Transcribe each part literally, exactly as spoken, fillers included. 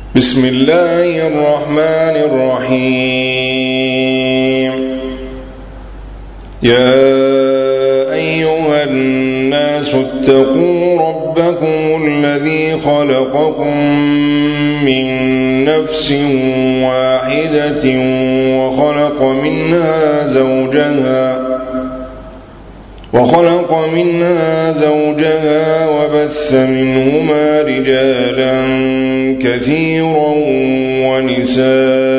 بسم الله الرحمن الرحيم. يا أيها الناس اتقوا ربكم الذي خلقكم من نفس واحدة وخلق منها زوجها وخلق منها زوجها وبث منهما رجالا كثيرا ونساء،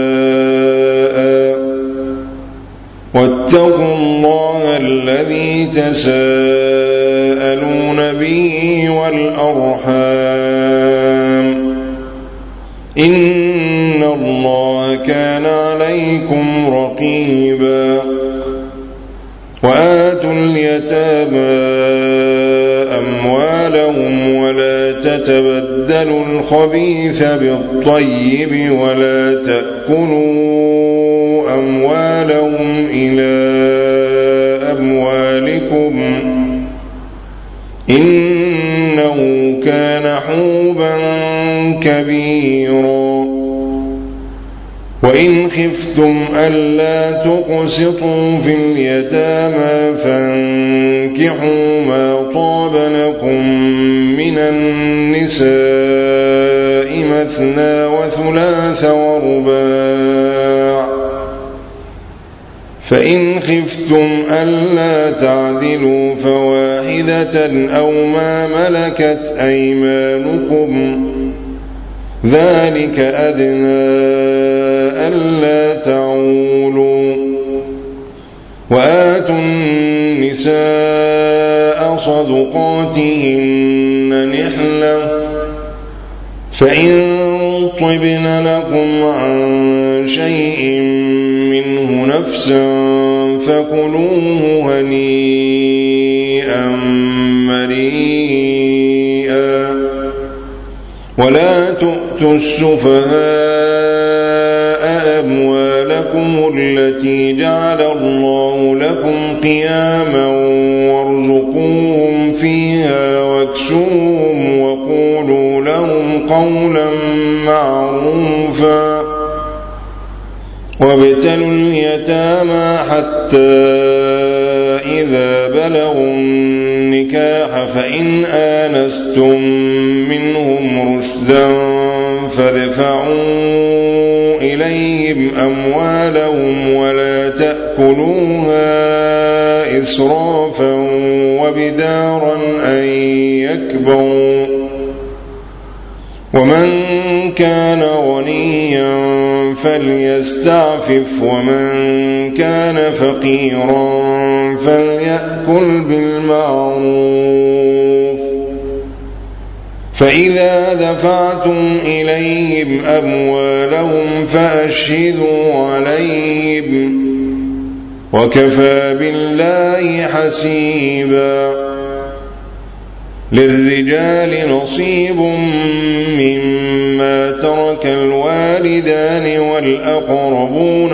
واتقوا الله الذي تساءلون به والأرحام، إن الله كان عليكم رقيبا. وآتوا اليتامى أموالهم ولا تتبدلوا الخبيث بالطيب ولا تأكلوا أموالهم إلى أموالكم إنه كان حوبا كبيرا. وإن خفتم ألا تقسطوا في اليتامى فانكحوا ما طاب لكم من النساء مثنى وثلاث ورباع، فإن خفتم ألا تعدلوا فواحدة أو ما ملكت أيمانكم ذلك أدنى ألا تعولوا. وآتوا النساء صدقاتهن نحلة، فإن طبن لكم عن شيء منه نفسا فكلوه هنيئا مريئا. ولا تؤتوا السفهاء أموالكم التي جعل الله لكم قياما وارزقوهم فيها واكسوهم وقولوا لهم قولا معروفا. وابتلوا اليتامى حتى إذا بلغوا النكاح فإن آنستم منهم رشدا فادفعوا إليهم أموالهم ولا تأكلوها إسرافا وبدارا أن يكبروا. ومن كان غنيا فليستعفف ومن كان فقيرا فليأكل بالمعروف. فإذا دفعتم إليهم أموالهم فأشهدوا عليهم وكفى بالله حسيبا. للرجال نصيب مما ترك الوالدان والأقربون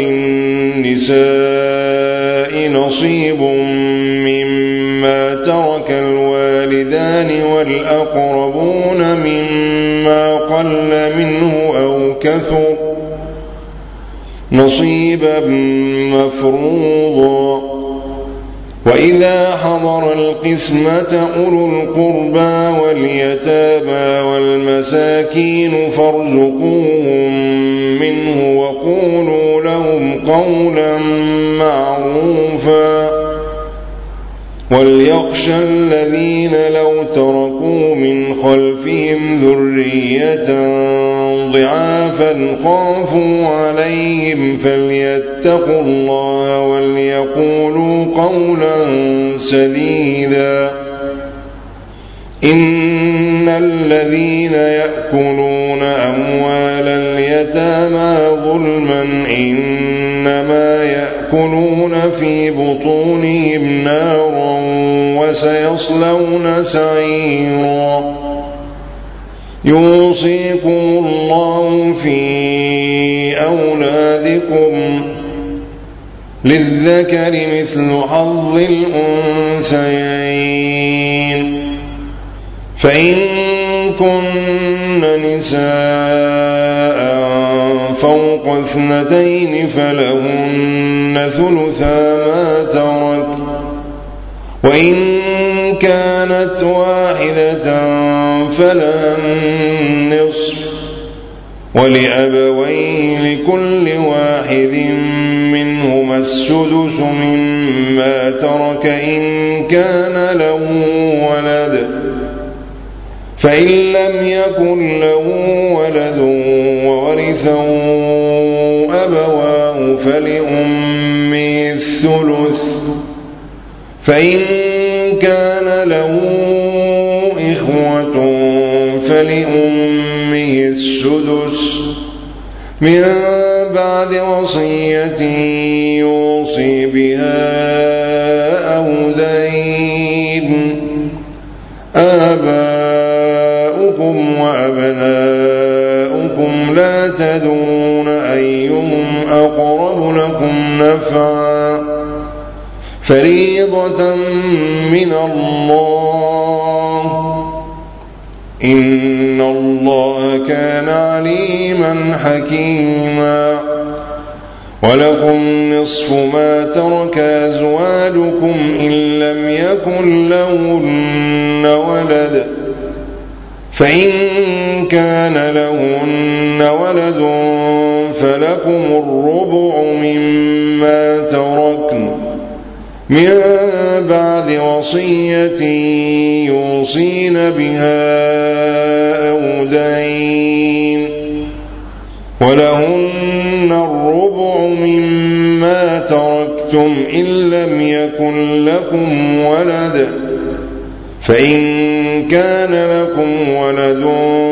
وللنساء نصيب مما ترك الوالدان والأقربون مما قل منه أو كثر نصيبا مفروضا. وإذا حضر القسمة أولو القربى واليتامى والمساكين فارزقوهم منه وقولوا لهم قولا معروفا. وليخشى الذين لو تركوا من خلفهم ذرية ضعافا خافوا عليهم فليتقوا الله وليقولوا قولا سديدا. إن الذين يأكلون أموال اليتامى ظلما إنما يأكلون في بطونهم نارا وسيصلون سعيرا. يوصيكم الله في أولادكم للذكر مثل حظ الأنثيين. فإن كن نساء فوق اثنتين فلهن ثلثا ما ترك، وإن كانت واحدة فلها النصف، ولأبويه لكل واحد منهما السدس مما ترك إن كان له ولد، فإن لم يكن له ولد وورثه أبواه فلأمه الثلث، فإن كان له إخوة فلأمه السدس من بعد وصية يوصي بها أو دين. آباؤكم وأبناؤكم لا تدرون أيهم أقرب لكم نفعا، فريضة من الله، إن الله كان عليما حكيما. ولكم نصف ما ترك أزواجكم إن لم يكن لهن ولد، فإن كان لهن ولد فلكم الربع مما تركن من بعد وصية يوصين بها أو دين، ولهن الربع مما تركتم إن لم يكن لكم ولد، فإن كان لكم ولد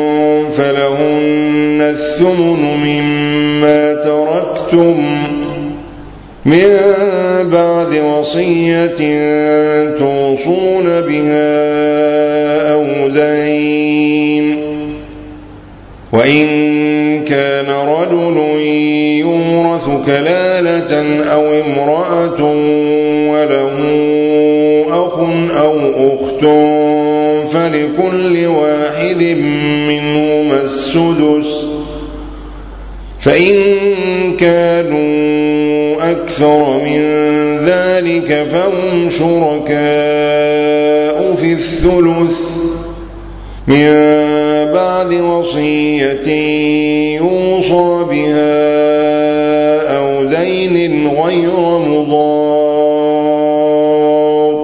فلهن الثمن مما تركتم من بعد وصية توصون بها أو دين. وإن كان رجل يورث كلالة أو امرأة وله أخ أو أخت فلكل واحد منهما السدس، فإن كانوا أكثر من ذلك فهم شركاء في الثلث من بعد وصية يوصى بها أو دين غير مضار،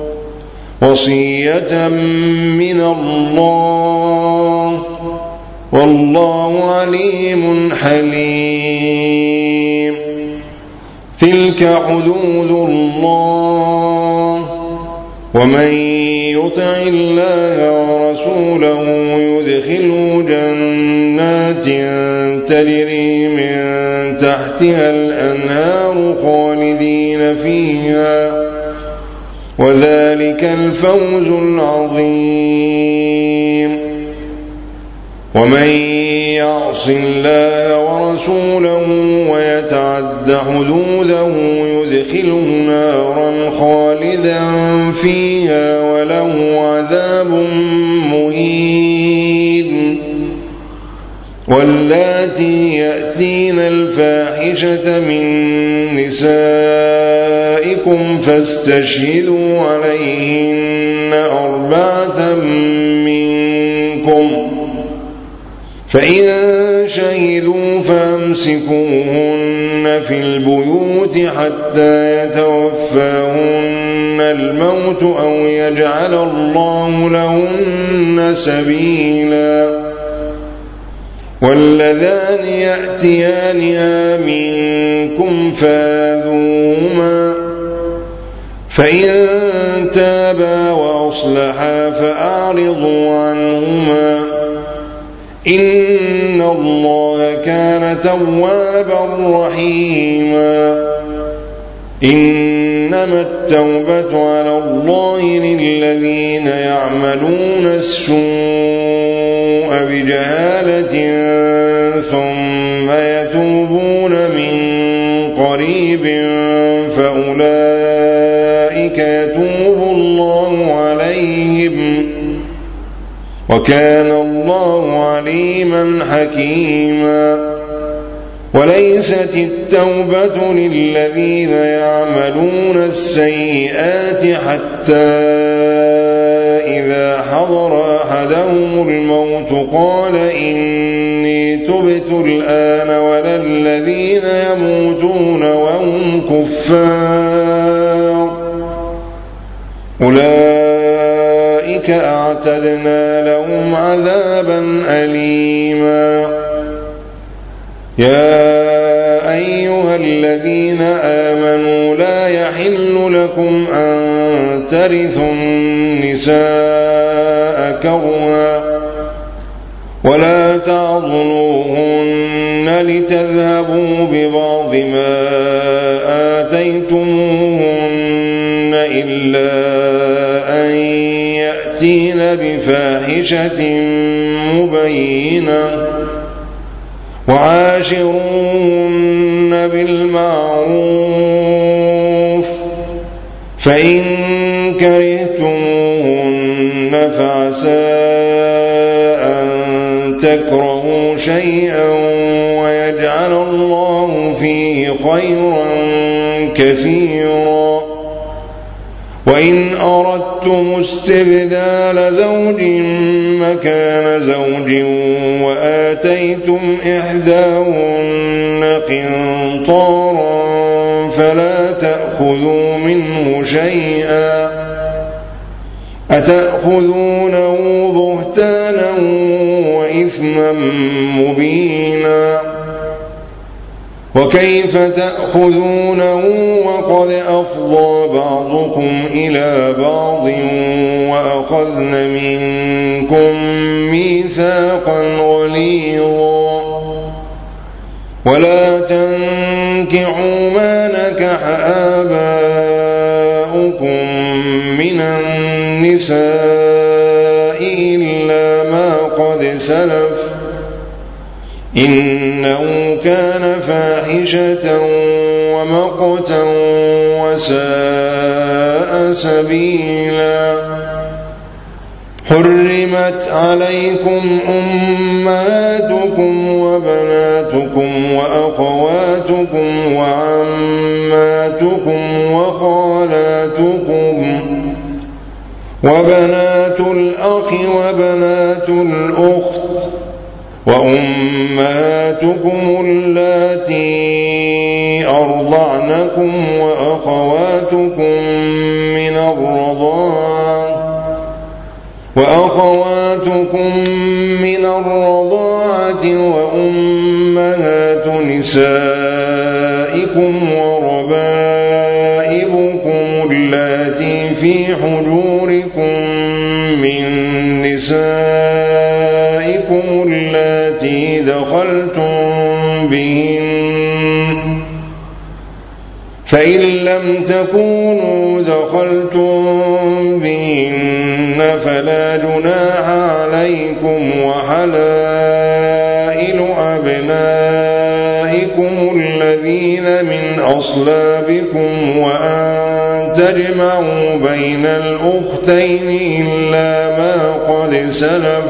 وصية من الله، والله عليم حليم. تلك حدود الله، ومن يطع الله ورسوله يدخله جنات تجري من تحتها الأنهار خالدين فيها، وذلك الفوز العظيم. ومن يعص الله ورسوله ويتعد حدوده يدخله نارا خالدا فيها وله عذاب مهين. واللاتي يأتين الفاحشة من نسائكم فاستشهدوا عليهن أربعة منكم، فإن شهدوا فامسكوهن في البيوت حتى يتوفاهن الموت أو يجعل الله لهن سبيلا. واللذان يأتيانها منكم فآذوهما، فإن تابا وأصلحا فأعرضوا عنهما، إن الله كان توابا رحيما. إنما التوبة على الله للذين يعملون السوء بجهالة ثم يتوبون من قريب فأولئك يتوب الله عليهم، وكان الله الله عليما حكيما. وليست التوبة للذين يعملون السيئات حتى إذا حضر أحدهم الموت قال إني تبت الآن، ولا الذين يموتون وهم كفار أولئك أعتدنا لهم عذابا أليما. يا أيها الذين آمنوا لا يحل لكم أن ترثوا النساء كرها ولا تعضلوهن لتذهبوا ببعض ما آتيتموهن إلا أن يأتين بفاحشة مبينة وعاشروهن بالمعروف، فإن كرهتموهن فعسى أن تكرهوا شيئا ويجعل الله فيه خيرا كثيرا. وإن أردتم استبدال زوج مكان زوج وآتيتم إحداهن قنطارا فلا تأخذوا منه شيئا، أتأخذونه بهتانا وإثما مبينا. وكيف تأخذونه وقد أفضى بعضكم إلى بعض وأخذن منكم ميثاقا غليظا. ولا تنكحوا ما نكح آباؤكم من النساء إلا ما قد سلف إنه كان فاحشة ومقتا وساء سبيلا. حرمت عليكم أمهاتكم وبناتكم وأخواتكم وعماتكم وخالاتكم وبنات الأخ وبنات الأخت وأمهاتكم اللاتي أرضعنكم وأخواتكم من الرضاعة وأخواتكم من الرضاعة وأمهات نسائكم وربائبكم اللاتي في حجوركم من نسائكم اللاتي دخلتم بهن، فإن لم تكونوا دخلتم بهن فلا جناح عليكم وحلائل أبنائكم الذين من أصلابكم وأن تجمعوا بين الأختين إلا ما قد سلف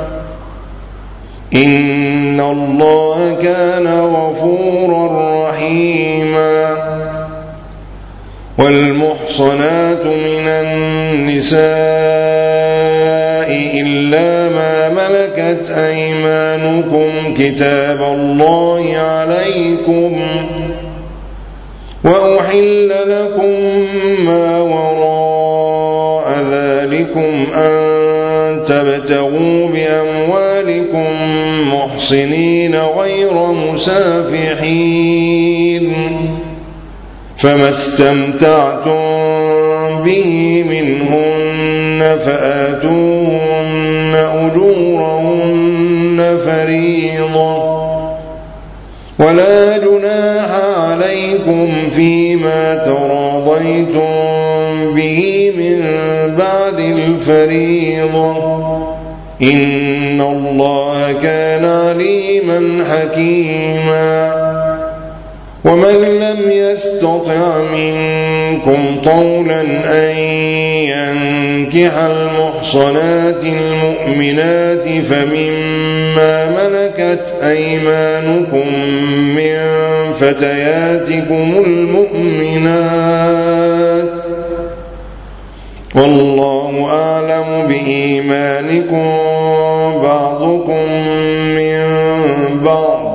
إن الله كان غفورا رحيما. والمحصنات من النساء إلا ما ملكت أيمانكم كتاب الله عليكم، وأحل لكم ما وراء ذلكم أن تبتغوا بأموالكم محصنين غير مسافحين، فما استمتعتم به منهن فآتوهن أجورهن فريضة، ولا جناح عليكم فيما تراضيتم به من بعد الفريضة إن الله كان عليما حكيما. ومن لم يستطع منكم طولا أن ينكح المحصنات المؤمنات فمما ملكت أيمانكم من فتياتكم المؤمنات والله أعلم بإيمانكم بعضكم من بعض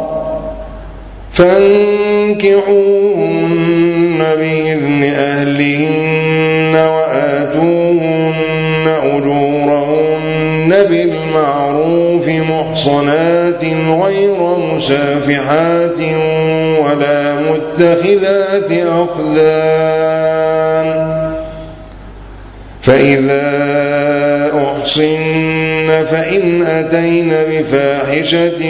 فانكحوهن بإذن أهلهن وآتوهن أجورهن بالمعروف محصنات غير مسافحات ولا متخذات أخدان فإذا أحصن فإن أتين بفاحشة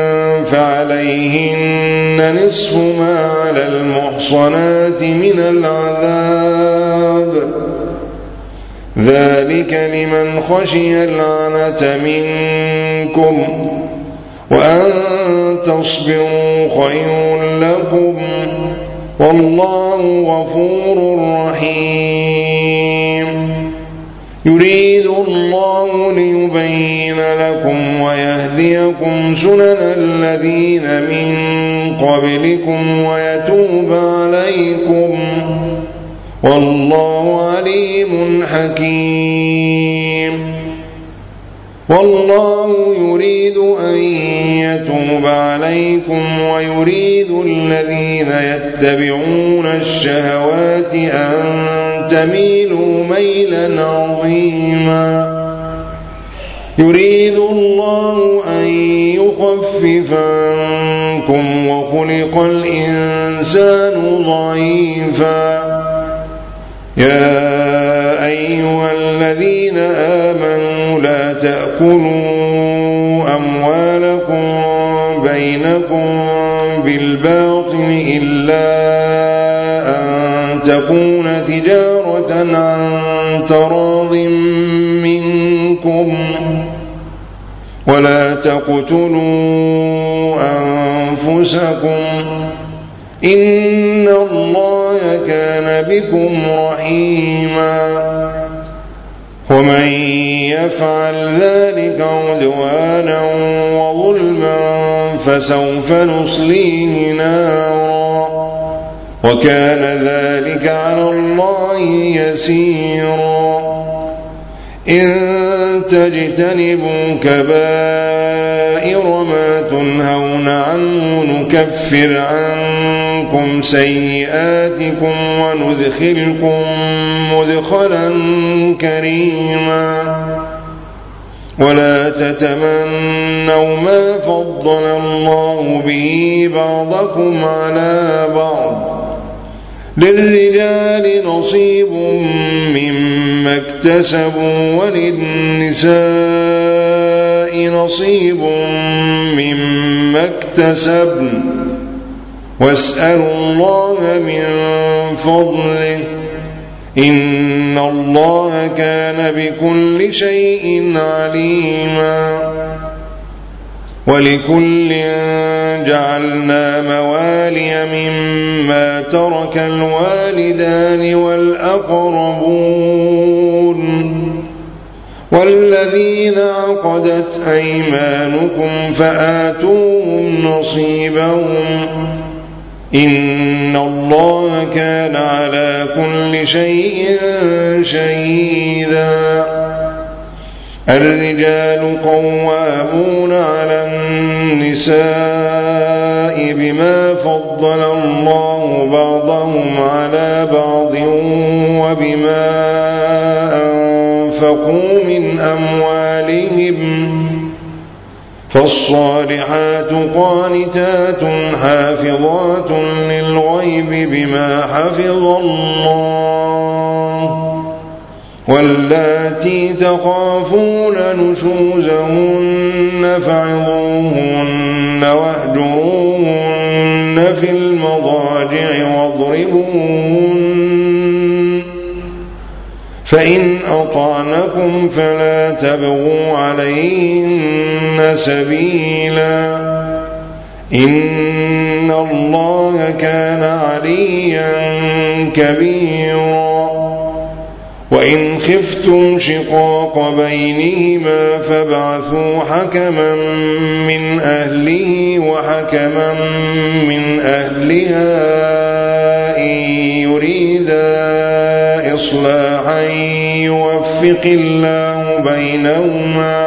فعليهن نصف ما على المحصنات من العذاب ذلك لمن خشي العنة منكم وأن تصبروا خير لكم والله غفور رحيم يريد الله ليبين لكم ويهديكم سنن الذين من قبلكم ويتوب عليكم والله عليم حكيم والله يريد أن يتوب عليكم ويريد الذين يتبعون الشهوات أن تميلوا ميلا عظيما يريد الله أن يخفف عنكم وخلق الإنسان ضعيفا يا أيها الذين آمنوا لا تأكلوا أموالكم بينكم بالباطل إلا أن تكون تجارة عن تراض منكم ولا تقتلوا أنفسكم إن الله كان بكم رحيما ومن يفعل ذلك عدوانا وظلما فسوف نصليه نارا وكان ذلك على الله يسيرا إن تجتنبوا كبائر ما تنهون عنه نكفر عنكم سيئاتكم وندخلكم مدخلا كريما ولا تتمنوا ما فضل الله به بعضكم على بعض للرجال نصيب مما اكتسبوا وللنساء نصيب مما اكتسبن واسألوا الله من فضله إن الله كان بكل شيء عليما ولكل جعلنا موالي مما ترك الوالدان والأقربون والذين عقدت أيمانكم فآتوهم نصيبهم إن الله كان على كل شيء شهيدا الرجال قوامون على النساء بما فضل الله بعضهم على بعض وبما أنفقوا من أموالهم فالصالحات قانتات حافظات للغيب بما حفظ الله واللاتي تخافون نشوزهن فعظوهن واهجروهن في المضاجع واضربوهن فإن أطعنكم فلا تبغوا عليهن سبيلا إن الله كان عليا كبيرا وإن خفتم شقاق بينهما فابعثوا حكما من أهله وحكما من أهلها إن يريدا إصلاحا يوفق الله بينهما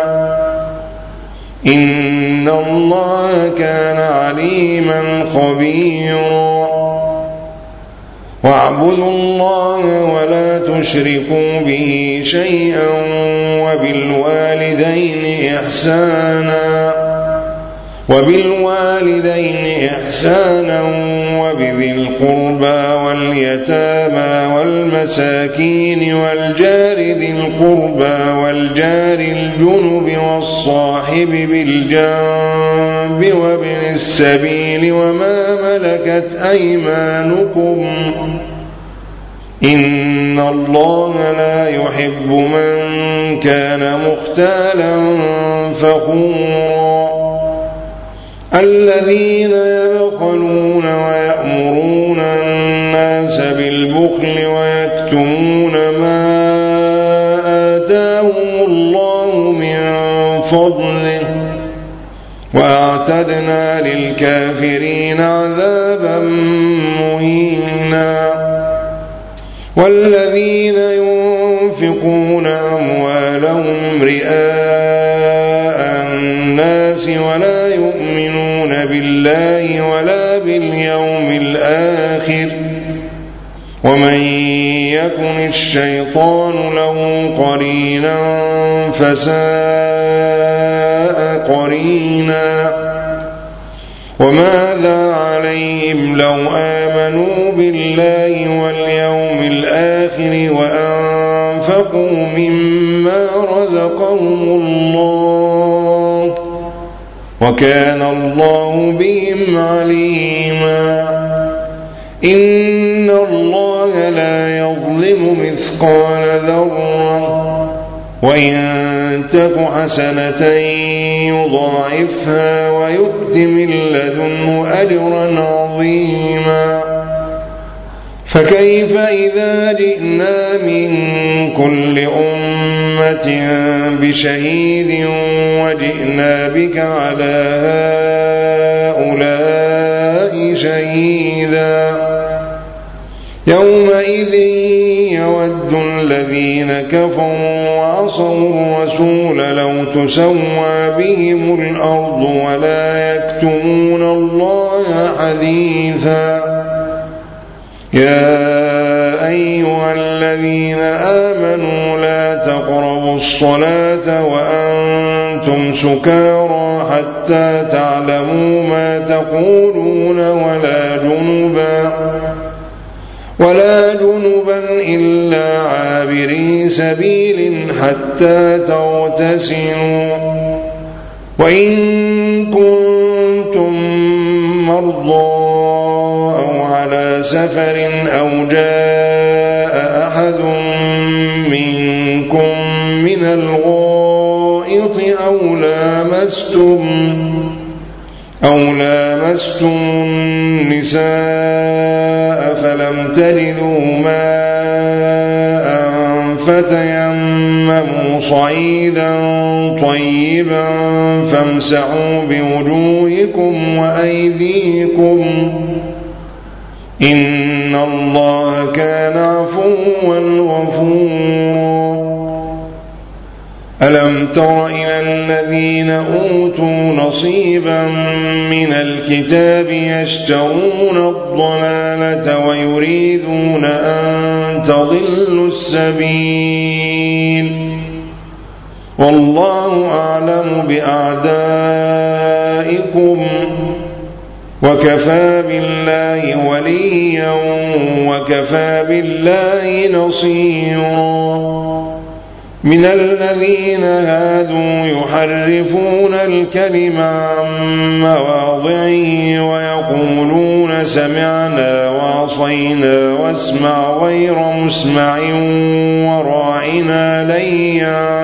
إن الله كان عليما خبيرا واعبدوا الله ولا تشركوا به شيئا وبالوالدين إحسانا وبالوالدين إحسانا وبذي القربى واليتامى والمساكين والجار ذي القربى والجار الجنب والصاحب بالجنب وابن السبيل وما ملكت أيمانكم إن الله لا يحب من كان مختالا فخورا الذين يبخلون ويأمرون الناس بالبخل ويكتمون ما آتاهم الله من فضله وأعتدنا للكافرين عذابا مهينا والذين ينفقون أموالهم رئاء الناس ولا يؤمنون بالله ولا باليوم الآخر ومن يكن الشيطان له قرينا فساء قرينا وماذا عليهم لو آمنوا بالله واليوم الآخر وأنفقوا مما رزقهم الله وكان الله بهم عليما إن الله لا يظلم مثقال ذرة وإن تك حسنة يضاعفها ويؤت من لدنه أجرا عظيما فكيف إذا جئنا من كل أمة بشهيد وجئنا بك على هؤلاء شهيدا يومئذ يود الذين كفروا وعصوا الرسول لو تسوى بهم الأرض ولا يكتمون الله حديثا يا أيها الذين آمنوا لا تقربوا الصلاة وأنتم سكارى حتى تعلموا ما تقولون ولا جنبا ولا جنبا إلا عابري سبيل حتى تغتسلوا وإن كنتم مرضى أو على سفر أو جاء أحد منكم من الغائط أو لامستم أو لامستم النساء فلم تجدوا ماء فتيمموا صعيدا طيبا فامسحوا بوجوهكم وأيديكم إن الله كان عفوا غفورا ألم تر إلى الذين أوتوا نصيبا من الكتاب يشترون الضلالة ويريدون أن تضلوا السبيل والله أعلم بأعدائكم وكفى بالله وليا وكفى بالله نصيرا من الذين هادوا يحرفون الكلم عن مواضعه ويقولون سمعنا وعصينا واسمع غير مسمع وراعنا ليا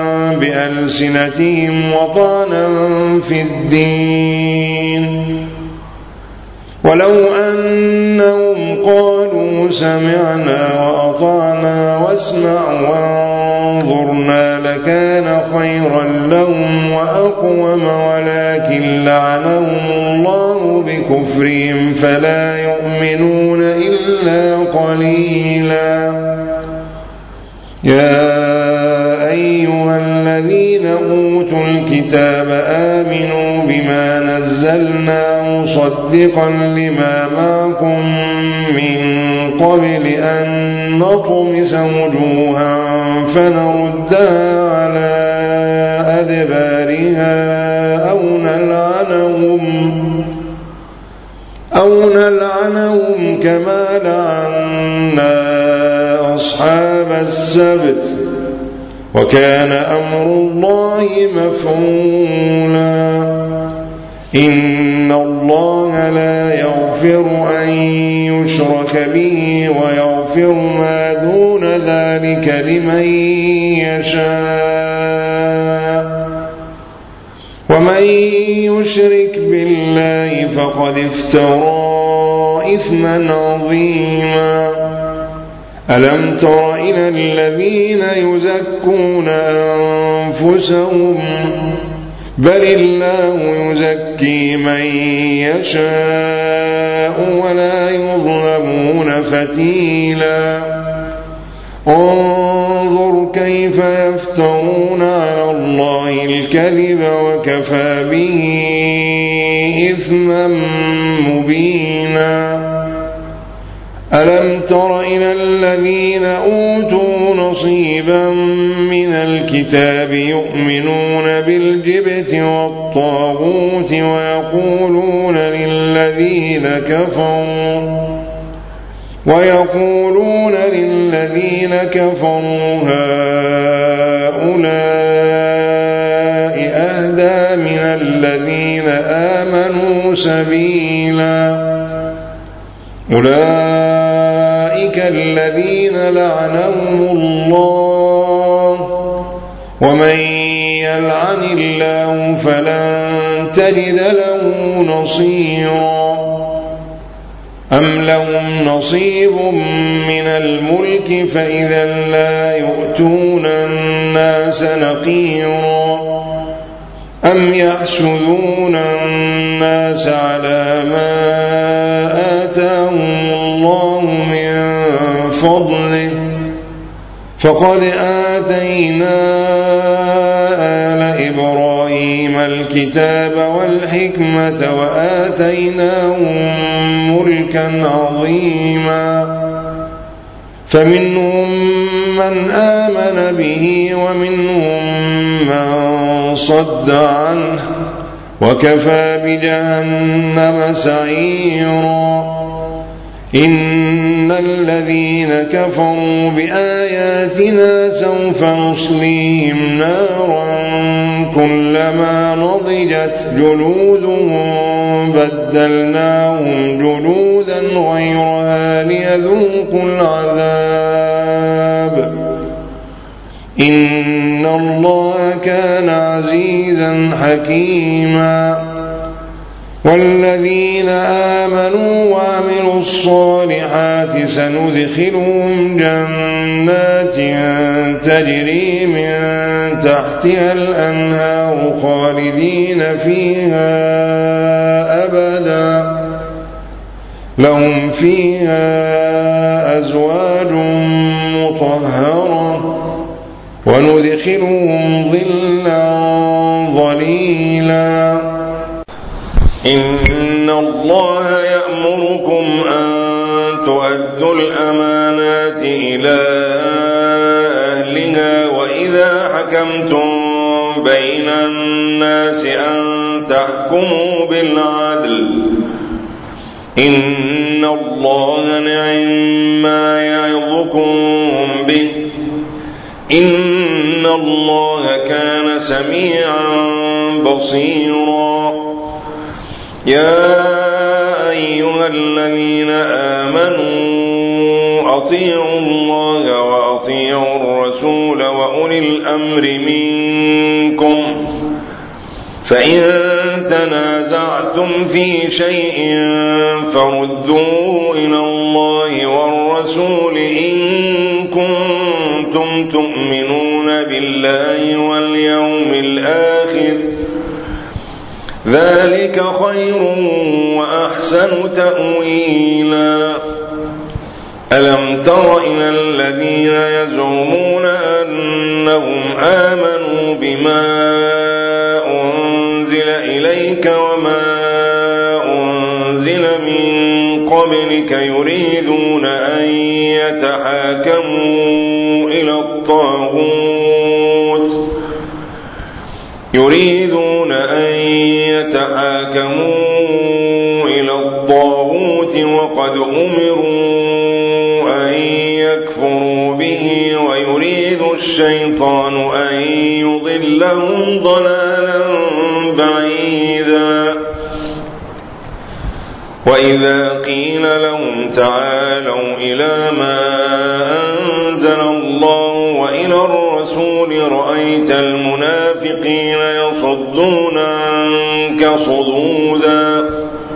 بألسنتهم وطعنا في الدين ولو أنهم قالوا سمعنا وأطعنا واسمع وانظرنا لكان خيرا لهم وأقوم، ولكن لعنهم الله بكفرهم فلا يؤمنون إلا قليلا. يا أيها الذين أوتوا الكتاب آمنوا بما نزلنا مصدقا لما معكم من قبل أن نطمس وجوها فنردها على أدبارها أو نلعنهم أو نلعنهم كما لعنا أصحاب السبت وكان أمر الله مفعولا. إن الله لا يغفر أن يشرك به ويغفر ما دون ذلك لمن يشاء، ومن يشرك بالله فقد افترى إثما عظيما. ألم تر إلى الذين يزكون أنفسهم بل الله يزكي من يشاء ولا يظلمون فتيلا. انظر كيف يفترون على الله الكذب وكفى به إثما مبينا. ألم تر إلى الذين أوتوا نصيبا من الكتاب يؤمنون بالجبت والطاغوت ويقولون للذين كفروا ويقولون للذين كفروا هؤلاء أهدى من الذين آمنوا سبيلا. أولئك الذين لعنهم الله ومن يلعن الله فلن تجد له نصيرا. أم لهم نصيب من الملك فإذا لا يؤتون الناس نقيرا. أم يحسدون الناس على ما آتاهم الله من فضله فقد آتينا آل إبراهيم الكتاب والحكمة وآتيناهم ملكا عظيما. فمنهم من آمن به ومنهم من صد عنه وكفى بجهنم سعيرا. إن الذين كفروا بآياتنا سوف نصليهم نارا كلما نضجت جلودهم بدلناهم جلودا غيرها ليذوقوا العذاب. إن الله كان عزيزا حكيما. والذين آمنوا وعملوا الصالحات سندخلهم جنات تجري من تحتها الأنهار خالدين فيها أبدا لهم فيها أزواج مطهرة وندخلهم ظلا ظليلا. إن الله يأمركم أن تؤدوا الأمانات إلى أهلها وإذا حكمتم بين الناس أن تحكموا بالعدل. إن الله نعم ما يعظكم به إن الله كان سميعا بصيرا. يا أيها الذين آمنوا أطيعوا الله وأطيعوا الرسول وأولي الأمر منكم فإن تنازعتم في شيء فردوه إلى الله والرسول إن كنتم تؤمنون بالله واليوم الآخر ذلك خير وأحسن تأويلا. ألم تر إلى الذين يزعمون أنهم آمنوا بما أنزل إليك وما أنزل من قبلك يريدون أن يتحاكموا إلى الطاغوت يريدون أن يتحاكموا إلى الطاغوت وقد أمروا أن يكفروا به ويريد الشيطان أن يضلهم ضلالا بعيدا. وإذا قيل لهم تعالوا إلى ما أنزل الله وإلى الرسول رأيت المنافقين يصدون عنك صدودا.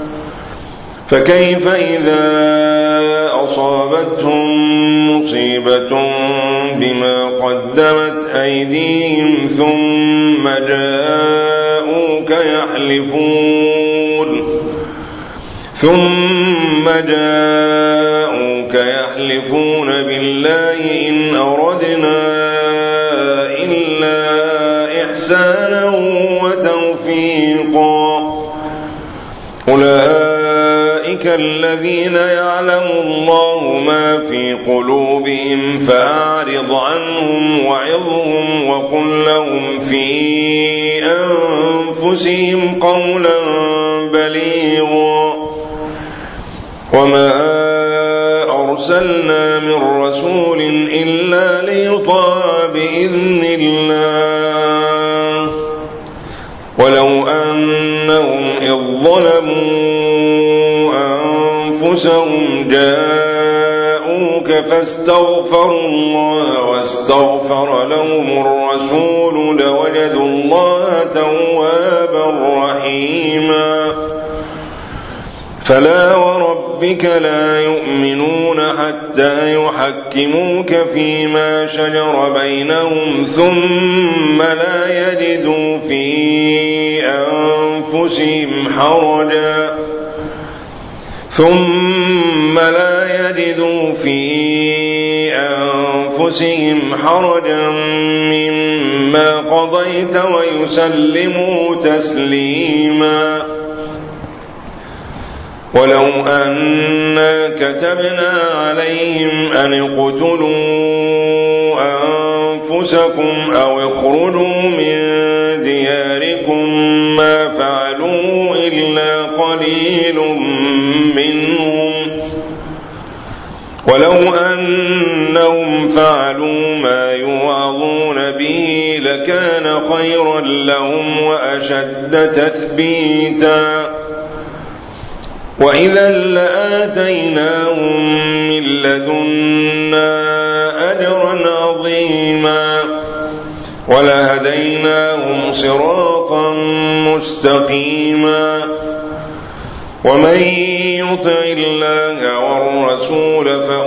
فكيف إذا أصابتهم مصيبة بما قدمت أيديهم ثم جاءوك يحلفون ثم جاءوك يحلفون بالله إن أردنا إلا إحسانا وتوفيقا أولئك الذين يعلم الله ما في قلوبهم فأعرض عنهم وعظهم وقل لهم في أنفسهم قولا بليغا. وما أرسلنا من رسول إلا ليطاع بإذن الله ولو أنهم إذ ظلموا أنفسهم جاءوك فاستغفروا الله واستغفر لهم الرسول لوجدوا الله توابا رحيما. فلا وربك لا يؤمنون حتى يحكموك فيما شجر بينهم ثم لا يجدوا في أنفسهم حرجا ثم لا يجدوا في أنفسهم حرجا مما قضيت ويسلموا تسليما. ولو أنا كتبنا عليهم أن اقتلوا أنفسكم أو اخرجوا من دياركم ما فعلوا إلا قليل منهم ولو أنهم فعلوا ما يوعظون به لكان خيرا لهم وأشد تثبيتا. وإذا لآتيناهم من لدنا أجرا عظيما ولهديناهم صراطا مستقيما. ومن يطع الله والرسول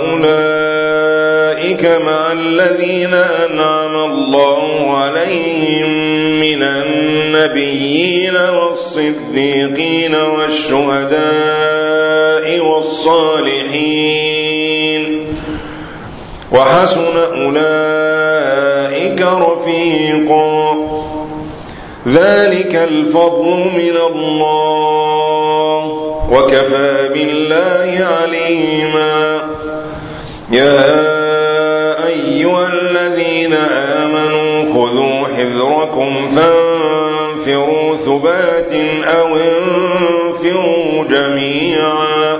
فأولئك مع الذين أنعم الله عليهم من النبيين والصديقين والشهداء والصالحين وحسن أولئك رفيقا. ذلك الفضل من الله وكفى بالله عليما. يا أيها الذين آمنوا خذوا حذركم فانفروا ثبات أو انفروا جميعا.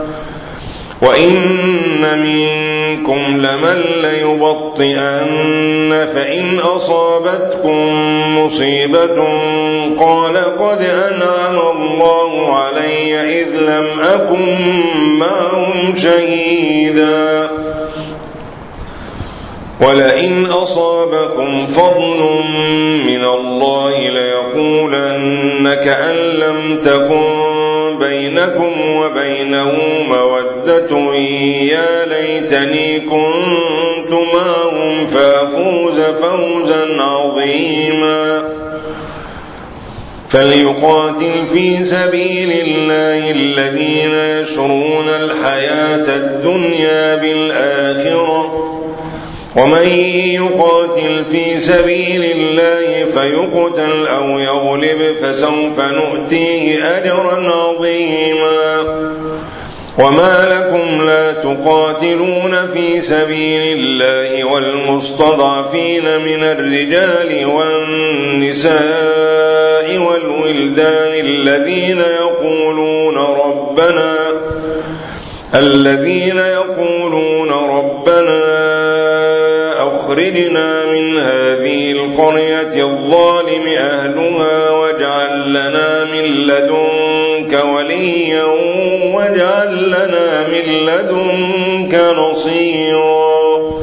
وإن منكم لمن ليبطئن فإن أصابتكم مصيبة قال قد أنعم الله علي إذ لم أكن معهم شهيدا. ولئن أصابكم فضل من الله ليقولن كأن لم تكن بينكم وبينه مودة يا ليتني كنت معهم فأفوز فوزا عظيما فليقاتل في سبيل الله الذين يشرون الحياة الدنيا بالآخرة ومن يقاتل في سبيل الله فيقتل أو يغلب فسوف نؤتيه أجرا عظيما وما لكم لا تقاتلون في سبيل الله والمستضعفين من الرجال والنساء والولدان الذين يقولون ربنا الذين يقولون ربنا أخرجنا من هذه القرية الظالم أهلها واجعل لنا من لدنك وليا واجعل لنا من لدنك نصيرا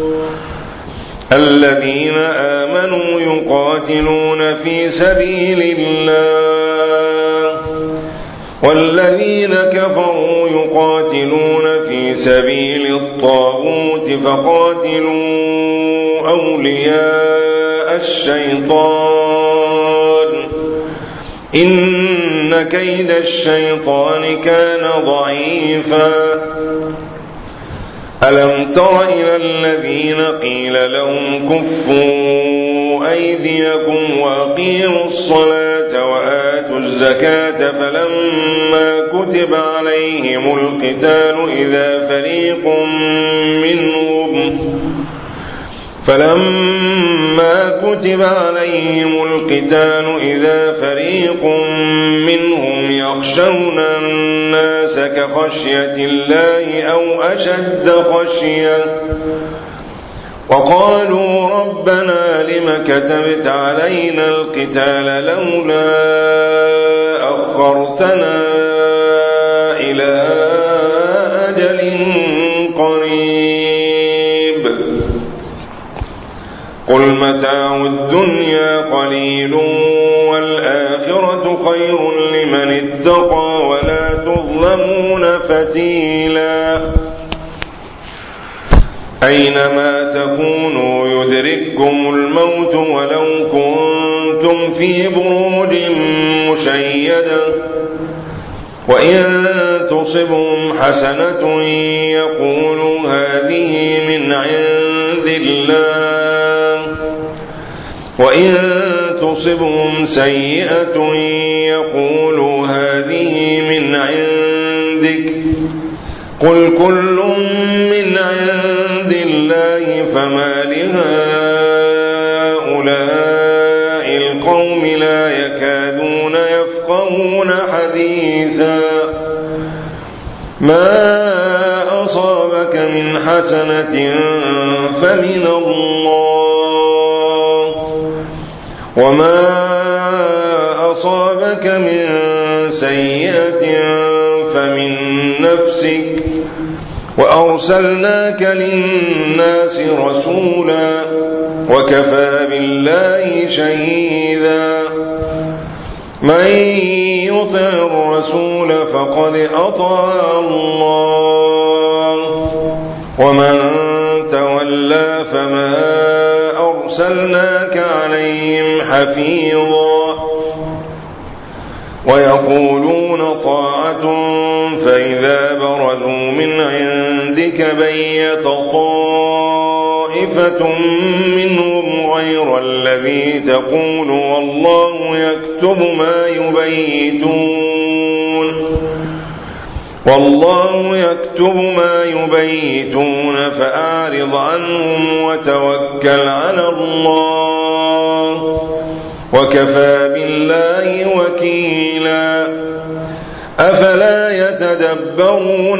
الذين آمنوا يقاتلون في سبيل الله والذين كفروا يقاتلون في سبيل الطاغوت فقاتلوا أولياء الشيطان إن كيد الشيطان كان ضعيفا ألم تر إلى الذين قيل لهم كفوا أيديكم وأقيموا الصلاة وآتوا الزكاة فلما كتب عليهم القتال إذا فريق منهم فلما كتب عليهم القتال إذا فريق منهم يخشون الناس كخشية الله أو أشد خشية وقالوا ربنا لم كتبت علينا القتال لولا أخرتنا إلى أجل قريب قل متاع الدنيا قليل والآخرة خير لمن اتقى ولا تظلمون فتيلا أينما تكونوا يدرككم الموت ولو كنتم في بروج مشيدة وإن تصبهم حسنة يقولوا هذه من عند الله وإن تصبهم سيئة يقولوا هذه من عندك قل كل من عند الله فما لهؤلاء القوم لا يكادون يفقهون حديثا ما أصابك من حسنة فمن الله وما أصابك من سيئة فمن نفسك وأرسلناك للناس رسولا وكفى بالله شهيدا من يطع الرسول فقد أطاع الله ومن تولى فما أرسلناك عليهم حفيظا ويقولون طاعة فإذا برزوا من عندك بيت طائفة منهم غير الذي تقول والله يكتب ما يبيتون والله يكتب ما يبيتون فأعرض عنهم وتوكل على الله وكفى بالله وكيلا أفلا يتدبرون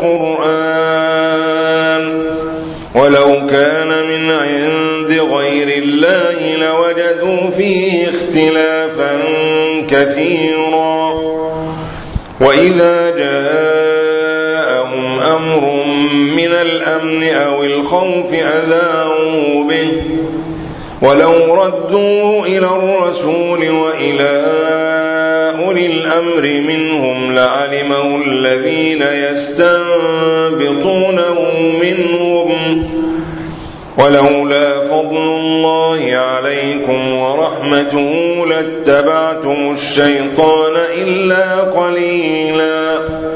القرآن ولو كان من عند غير الله لوجدوا فيه اختلافا كثيرا وإذا جاءهم أمر من الأمن أو الخوف أذاعوا به ولو ردوه إلى الرسول وإلى أولي الأمر منهم لعلمه الذين يستنبطونه منهم ولولا فضل الله عليكم ورحمته لاتبعتم الشيطان إلا قليلا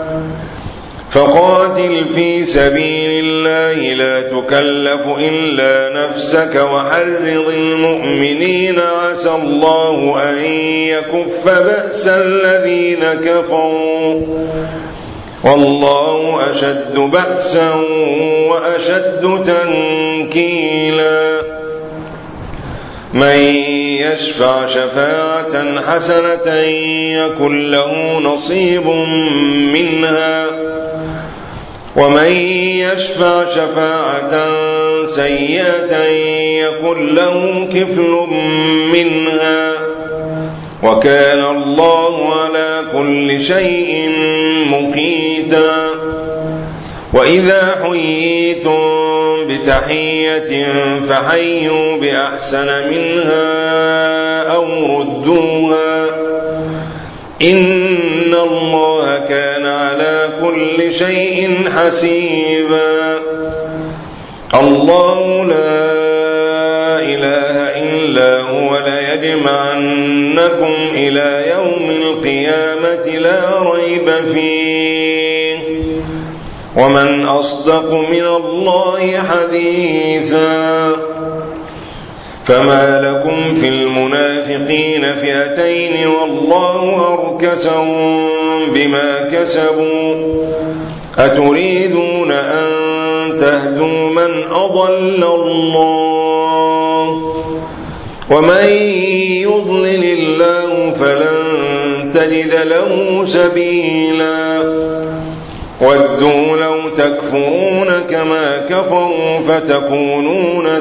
فقاتل في سبيل الله لا تكلف إلا نفسك وحرض المؤمنين عسى الله أن يكف بأس الذين كفروا والله أشد بأسا وأشد تنكيلا من يشفع شفاعة حسنة يكن له نصيب منها ومن يشفع شفاعة سيئة يكن له كفل منها وكان الله على كل شيء مقيتا وإذا حييتم بتحية فحيوا بأحسن منها أو ردوها إن الله كان على كل شيء حسيبا الله لا إله إلا هو ليجمعنكم إلى يوم القيامة لا ريب فيه ومن أصدق من الله حديثا فما لكم في المنافقين فئتين والله أركسهم بما كسبوا أتريدون أن تهدوا من أضل الله ومن يضلل الله فلن تجد له سبيلا ودوا لو تكفرون كما كفروا فتكونون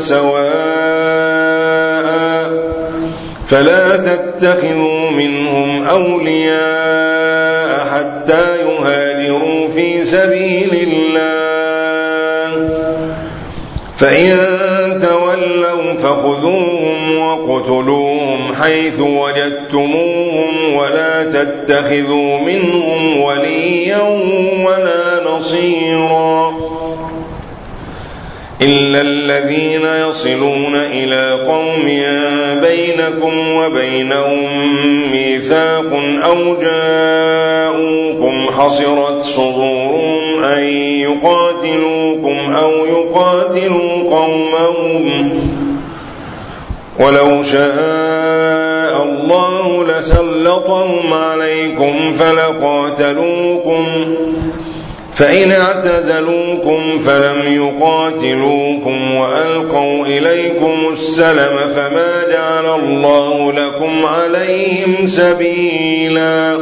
سواء فلا تتخذوا منهم أولياء حتى يهاجروا في سبيل الله فإن تولوا فخذوهم وقتلوهم حيث وجدتموهم ولا تتخذوا منهم وليا ولا نصيرا إلا الذين يصلون إلى قوم بينكم وبينهم ميثاق أو جاءوكم حصرت صدورهم أن يقاتلوكم أو يقاتلوا قومهم ولو شاء الله لسلطهم عليكم فلقاتلوكم فإن اعتزلوكم فلم يقاتلوكم وألقوا إليكم السلم فما جعل الله لكم عليهم سبيلا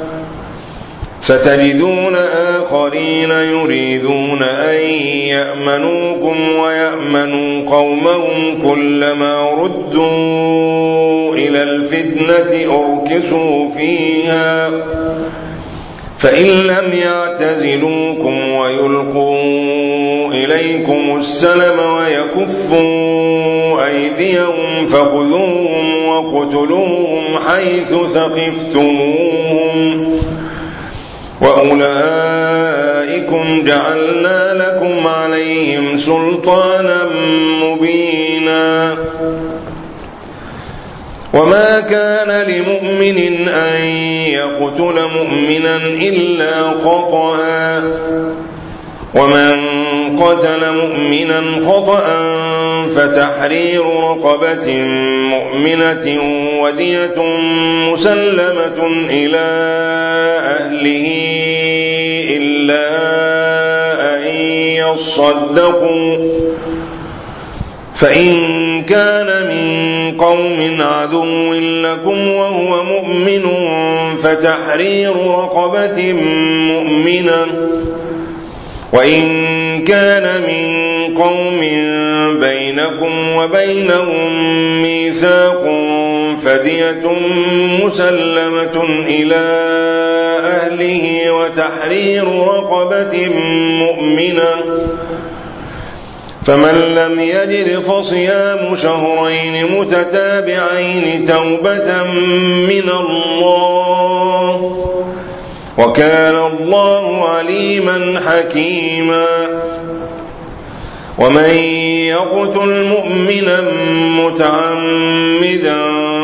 ستجدون آخرين يريدون أن يأمنوكم ويأمنوا قومهم كلما ردوا إلى الفتنة أركسوا فيها فإن لم يعتزلوكم ويلقوا إليكم السلم ويكفوا أيديهم فخذوهم وقتلوهم حيث ثقفتموهم وأولئكم جعلنا لكم عليهم سلطانا مبينا وما كان لمؤمن أن يقتل مؤمنا إلا خطأ ومن قتل مؤمنا خطأ فتحرير رقبة مؤمنة ودية مسلمة إلى أهله إلا أن يصدقوا فإن كان من قوم عدو لكم وهو مؤمن فتحرير رقبة مؤمنة وإن كان من قوم بينكم وبينهم ميثاق فدية مسلمة إلى أهله وتحرير رقبة مؤمنة، فمن لم يجد فصيام شهرين متتابعين توبة من الله، وكان الله عليما حكيما. ومن يقتل مؤمنا متعمدا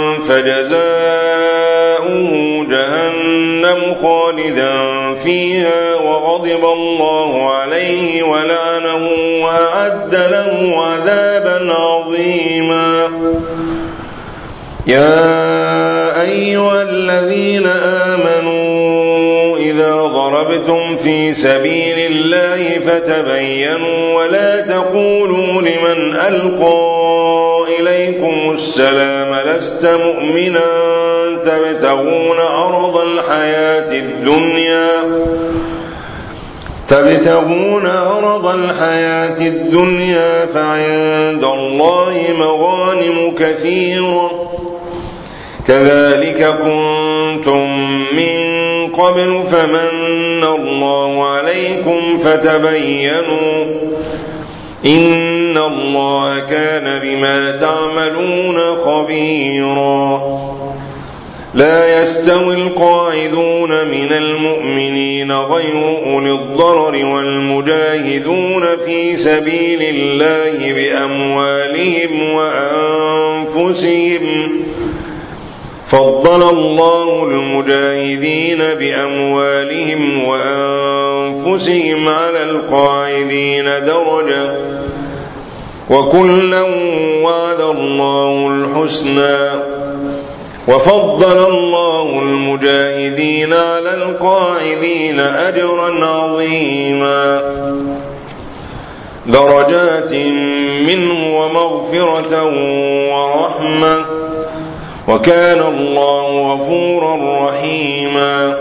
فجزاؤه جهنم خالدا فيها وغضب الله عليه ولعنه وأعد له عذابا عظيما. يا أيها الذين آمنوا إذا ضربتم في سبيل الله فتبينوا ولا تقولوا لمن ألقى إليكم السلام لست مؤمنا تبتغون عرض الحياة الدنيا تبتغون عرض الحياة الدنيا فعند الله مغانم كثيرة كذلك كنتم من قبل فمن الله عليكم فتبينوا إن الله كان بما تعملون خبيرا. لا يستوي القاعدون من المؤمنين غير أولي الضرر والمجاهدون في سبيل الله بأموالهم وأنفسهم، فضل الله المجاهدين بأموالهم وأنفسهم على القاعدين درجة، وكلا وعد الله الحسنى، وفضل الله المجاهدين على القاعدين أجرا عظيما، درجات منه ومغفرة ورحمة، وكان الله غفورا رحيما.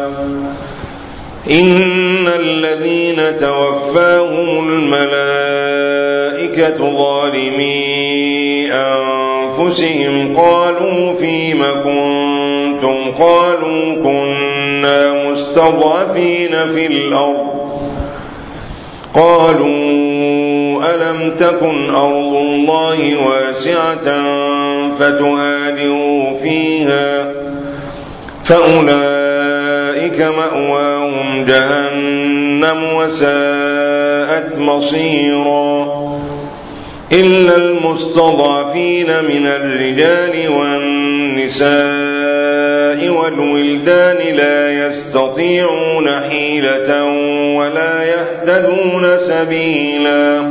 إن الذين توفاهم الملائكة ظالمي أنفسهم قالوا فيم كنتم قالوا كنا مستضعفين في الأرض قالوا ألم تكن أرض الله واسعة فتهاجروا فيها فأولئك مأواهم جهنم وساءت مصيرا. إلا المستضعفين من الرجال والنساء والولدان لا يستطيعون حيلة ولا يهتدون سبيلا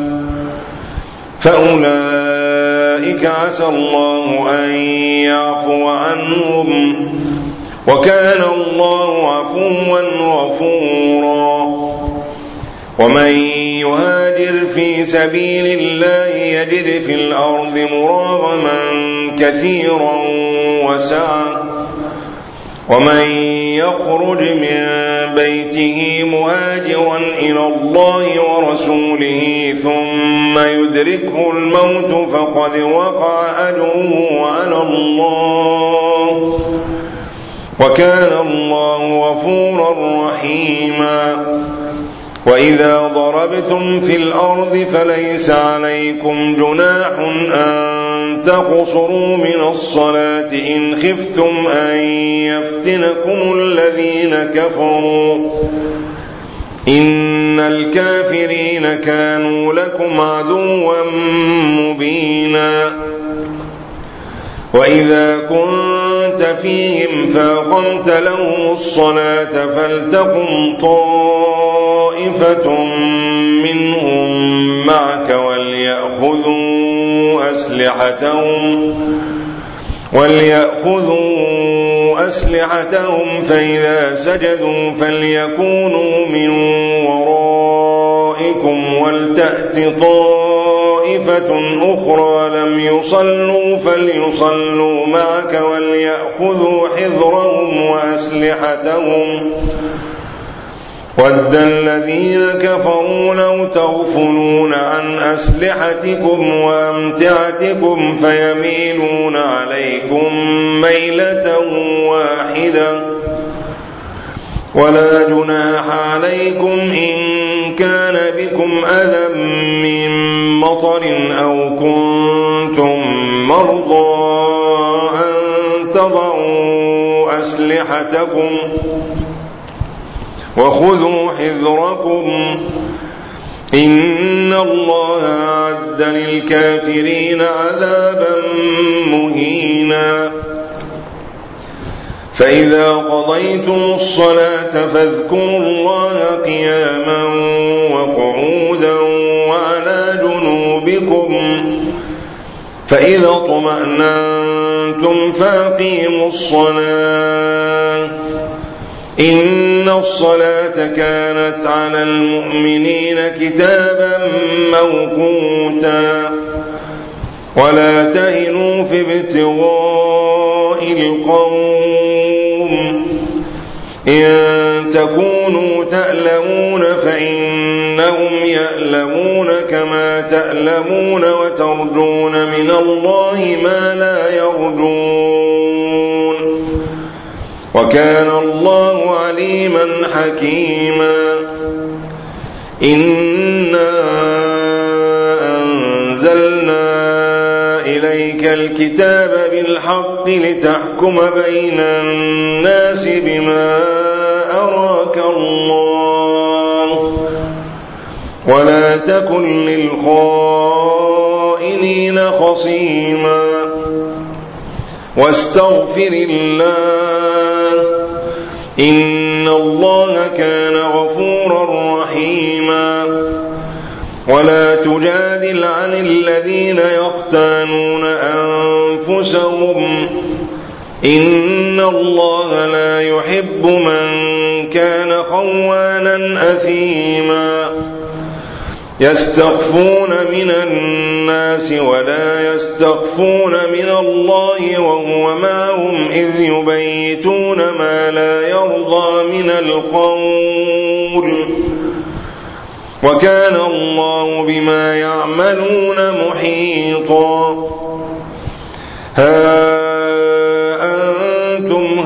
فأولئك عسى الله أن يعفو عنهم وكان الله عفوا غفورا. ومن يهاجر في سبيل الله يجد في الأرض مراغما كثيرا وسعة ومن يخرج من بيته مهاجرا إلى الله ورسوله ثم يدركه الموت فقد وقع أجره على الله وكان الله غفورا رحيما. وإذا ضربتم في الأرض فليس عليكم جناح أن تقصروا من الصلاة إن خفتم أن يفتنكم الذين كفروا إن الكافرين كانوا لكم عدوا مبينا. وإذا كنت فيهم فأقمت لهم الصلاة فلتقم طائفة منهم معك وليأخذوا أسلحتهم وليأخذوا أسلحتهم فإذا سجدوا فليكونوا من ورائكم ولتأت طائفة أخرى لم يصلوا فليصلوا معك وليأخذوا حذرهم وأسلحتهم ود الذين كفروا لو تغفلون عن أسلحتكم وأمتعتكم فيميلون عليكم ميلة واحدة ولا جناح عليكم إن كان بكم أذى من مطر أو كنتم مرضى أن تضعوا أسلحتكم وخذوا حذركم إن الله أعد للكافرين عذابا مهينا فإذا قضيتم الصلاة فاذكروا الله قياما وقعودا وعلى جنوبكم فإذا اطمأننتم فأقيموا الصلاة إن الصلاة كانت على المؤمنين كتابا موقوتا ولا تهنوا في ابتغاء القوم إن تكونوا تألمون فإنهم يألمون كما تألمون وترجون من الله ما لا يرجون وكان الله عليما حكيما إنا أنزلنا إليك الكتاب بالحق لتحكم بين الناس بما أراك الله ولا تكن للخائنين خصيما واستغفر الله إن الله كان غفورا رحيما ولا تجادل عن الذين يختانون أنفسهم إن الله لا يحب من كان خوانا أثيما يستخفون من الناس ولا يستخفون من الله وهو معهم إذ يبيتون ما لا يرضى من القول وكان الله بما يعملون محيطا ها أنتم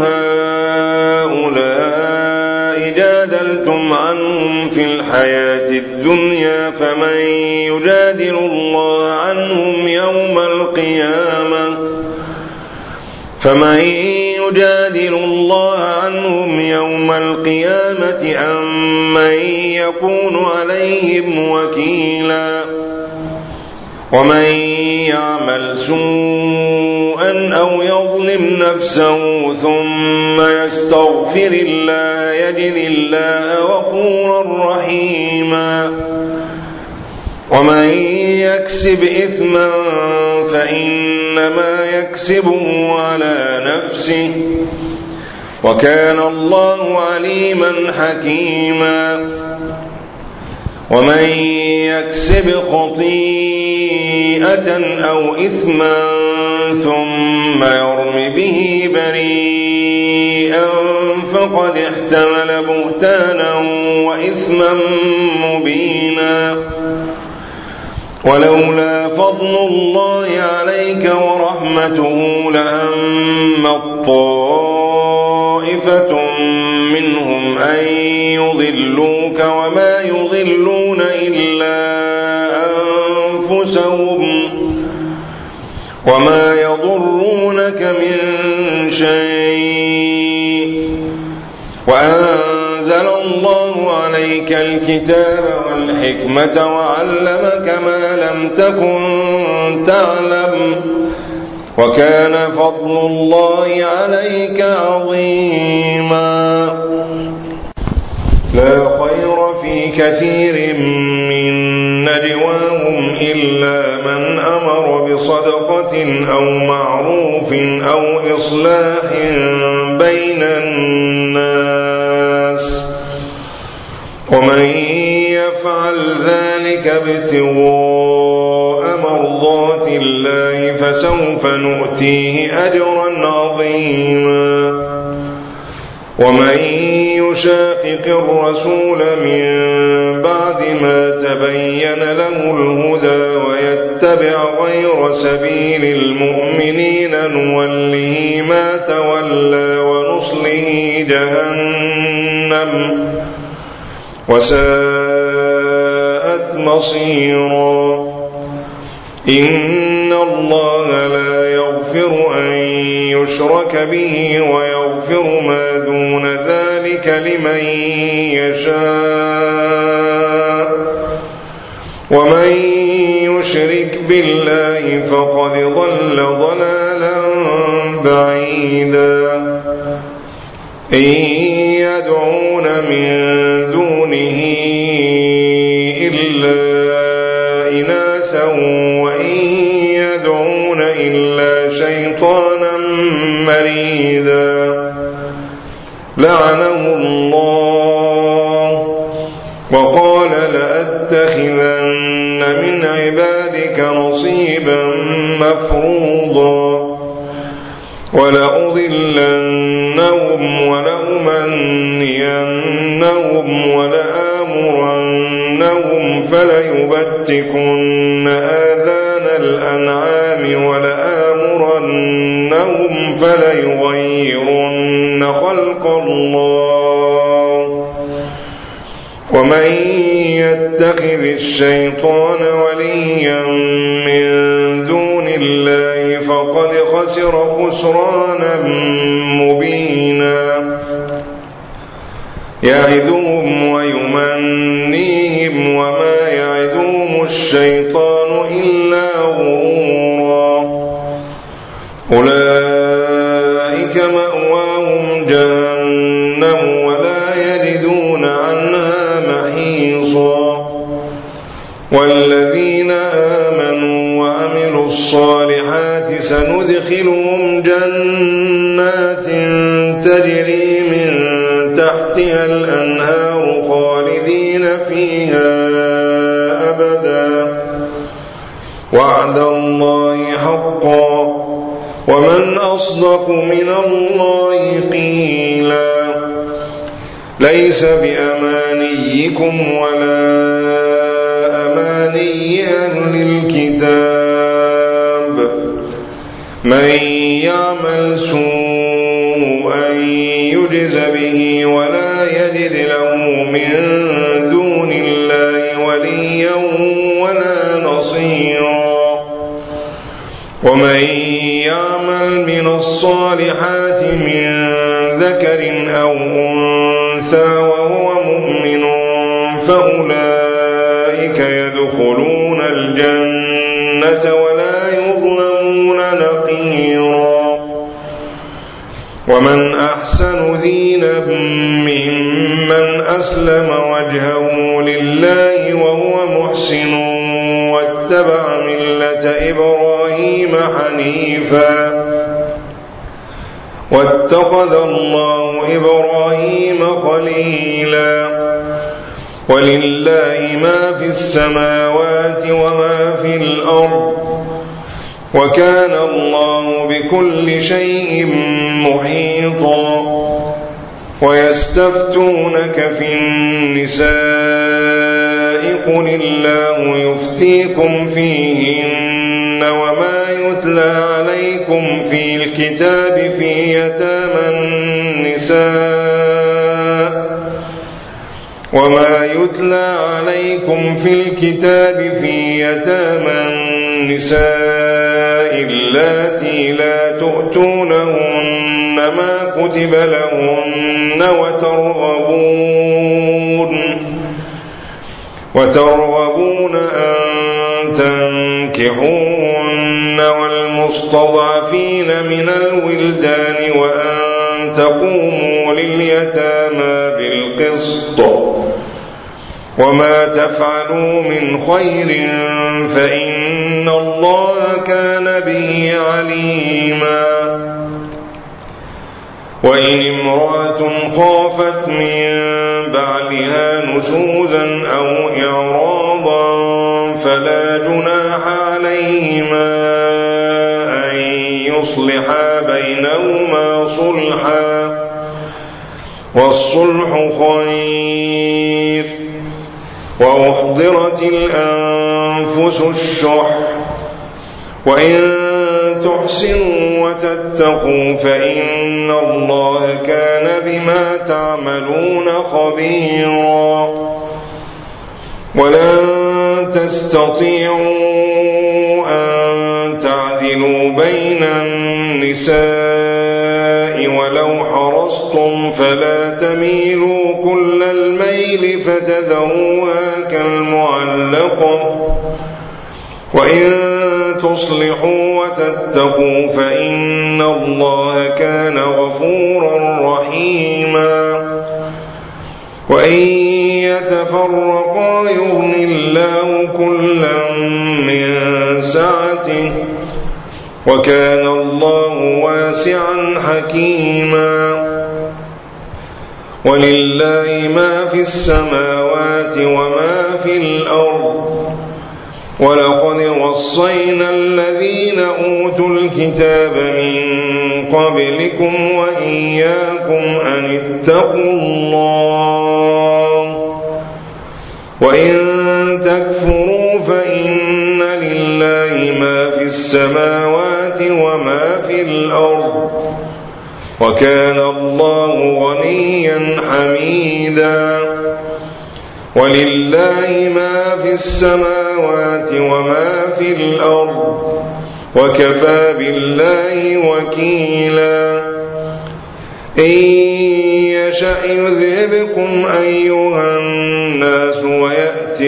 هؤلاء جادلتم عنهم في الحياة الدنيا فمن يجادل الله عنهم يوم القيامة فمن يجادل الله عنهم يوم القيامة أم من يكون عليهم وكيلا ومن يعمل سوءا أو يظلم نفسه ثم يستغفر الله يجد الله غفورا رحيما ومن يكسب إثما فإنما يكسبه على نفسه وكان الله عليما حكيما ومن يكسب خطيئة أو إثما ثم يرم به بريئا فقد احتمل بهتانا وإثما مبينا ولولا فضل الله عليك ورحمته لهم طائفة منهم أن يضلوك وما يضلون إلا أنفسهم وما يضرونك من شيء وأنزل الله عليك الكتاب والحكمة وعلمك ما لم تكن تعلم وكان فضل الله عليك عظيما لا خير في كثير من نجواهم إلا من أمر بصدقة أو معروف أو إصلاح بين الناس ومن يفعل ذلك ابتغاء مرضات الله فسوف نؤتيه أجرا عظيما ومن يشاقق الرسول من بعد ما تبين له الهدى ويتبع غير سبيل المؤمنين نوله ما تولى ونصله جهنم وساءت مصيرا. إن الله لا يغفر أن يشرك به ويغفر ما دون ذلك لمن يشاء ومن يشرك بالله فقد ضل ضلالا بعيدا. إن يدعون من دونه إلا إناثا وإن يدعون إلا شيطانا مريدا لعنه الله وقال لأتخذن من عبادك نصيبا مفروضا ولأضلنهم ولأمنينهم ولآمرنهم فليبتكن آذان الأنعام ولآمرنهم فليغيرن خلق الله ومن يتخذ الشيطان وليا من دون الله فقد خسر خسرانا مبينا. يعدهم ويمنيهم وما يعدهم الشيطان إلا غرورا. أولئك مأواهم جهنم ولا يجدون عنها محيصا. والذين آمنوا وعملوا الصالحات سندخلهم جنات تجري من تحتها الأنهار خالدين فيها أبدا وعد الله حقا ومن أصدق من الله قيلا. ليس بأمانيكم ولا أماني أهل الكتاب من يعمل سوءا يجز به ولا يجد له من دون الله وليا ولا نصيرا. ومن يعمل من الصالحات من ذكر أو أنثى وهو مؤمن فأولئك يدخلون الجنة ولا يظلمون نقيرا. ومن أحسن دينا ممن أسلم وجهه لله وهو محسن واتبع ملة إبراهيم حنيفا واتخذ الله إبراهيم خليلا. ولله ما في السماوات وما في الأرض وكان الله بكل شيء محيطا. ويستفتونك في النساء قل الله يفتيكم فيهن وما يتلى عليكم في الكتاب في يتامى النساء وما يتلى عليكم في الكتاب في يتامى النساء اللاتي لا تؤتونهن ما كتب لهن وترغبون وترغبون أن تنكحوهن والمستضعفين من الولدان وأن تقوموا لليتامى بالقسط وما تفعلوا من خير فإن الله كان به عليما. وإن امرأة خافت من بعلها نشوزا أو إعراضا فلا جناح عليهما أن يصلحا بينهما صلحا والصلح خير. وأحضرت الأنفس الشح وإن تحسنوا وتتقوا فإن الله كان بما تعملون خبيرا. ولن تستطيعوا أن تعدلوا بين النساء ولو حرصتم فلا تميلوا كل الميل فتذروها كالمعلقة. وإن تصلحوا وتتقوا فإن الله كان غفورا رحيما. وإن يتفرقا يغن الله كلا من سعته وكان الله واسعا حكيما. ولله ما في السماوات وما في الأرض. ولقد وصينا الذين أوتوا الكتاب من قبلكم وإياكم أن اتقوا الله. وإن تكفروا فإن لله ما في السماوات وما في الأرض وكان الله غنيا حميدا. ولله ما في السماوات وما في الأرض وكفى بالله وكيلا. إن يشأ يذهبكم أيها الناس ويأت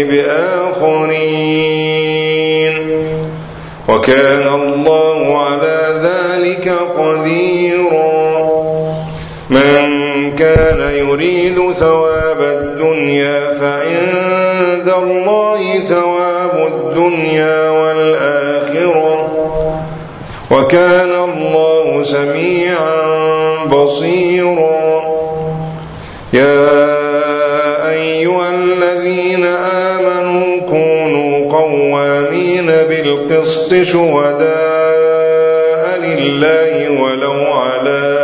بآخرين وكان الله على ذلك قديرا. من كان يريد ثواب الدنيا فعند الله ثواب الدنيا والآخرة وكان الله سميعا بصيرا. يا أيها الذين آمنوا كونوا قوامين بالقسط شهداء لله ولو على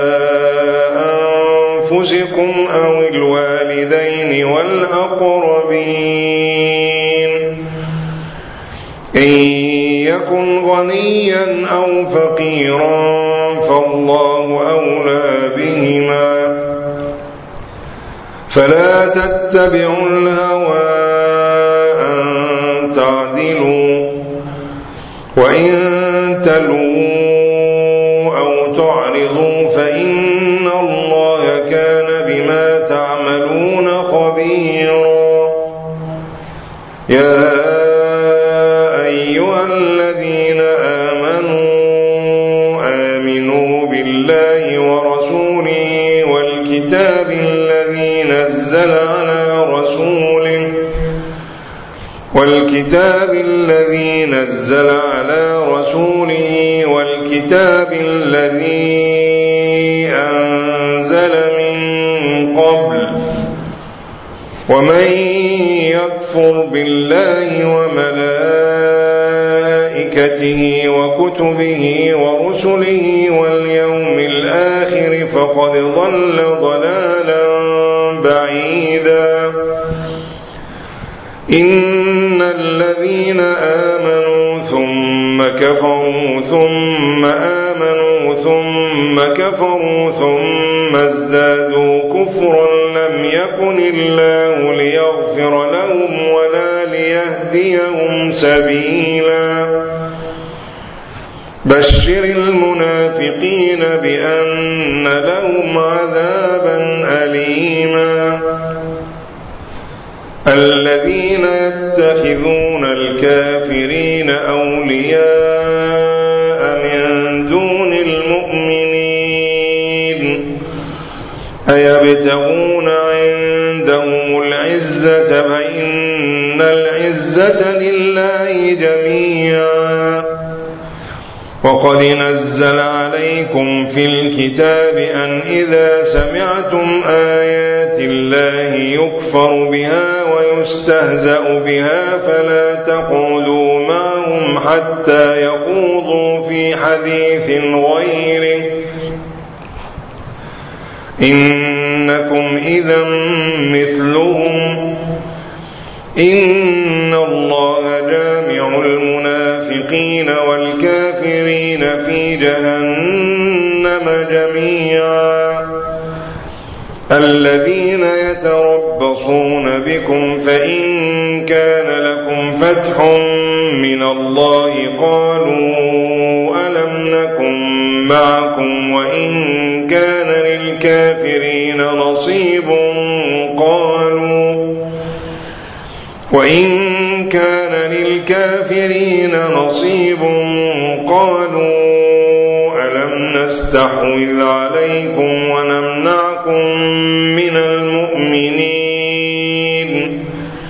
أنفسكم أو الوالدين والأقربين. إن يكن غنيا أو فقيرا فالله أولى بهما فلا تتبعوا الهوى أن تعدلوا. وإن تلووا أو تعرضوا فإن الله كان بما تعملون خبيرا. يا أيها الذين آمنوا آمنوا بالله ورسوله والكتاب الذي نزل على رسوله والكتاب الذي نزل على رسوله والكتاب الذي أنزل من قبل. ومن يكفر بالله وملائكته وكتبه ورسله واليوم الآخر فقد ضل ضلالا بعيدا. إن الذين آمنوا ثم كفروا ثم آمنوا ثم كفروا ثم ازدادوا كفرا لم يكن الله ليغفر لهم ولا ليهديهم سبيلا. بشر المنافقين بأن لهم عذابا أليما. الذين يتخذون الكافرين أولياء من دون المؤمنين أيبتغون عندهم العزة فإن العزة لله جميعا. وقد نزل عليكم في الكتاب أن إذا سمعتم آيات الله يكفر بها ويستهزأ بها فلا تقعدوا معهم حتى يخوضوا في حديث غيره إن إنكم إذا مثلهم إن الله جامع المنافقين والكافرين في جهنم جميعا الذين يتربصون بكم فإن كان لكم فتح من الله قالوا ألم نكن معكم وإن كان للكافرين نصيب قالوا وإن كان للكافرين نصيب قالوا ألم نستحوذ عليكم ونمنعكم من المؤمنين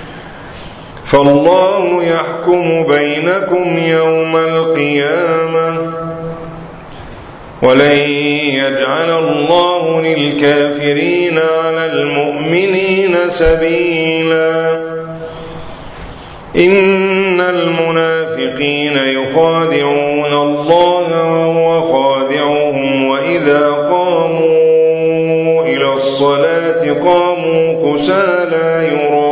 فالله يحكم بينكم يوم القيامة ولن يجعل الله للكافرين على المؤمنين سبيلا إن المنافقين يخادعون الله وهو خادعهم وإذا قاموا إلى الصلاة قاموا كسالى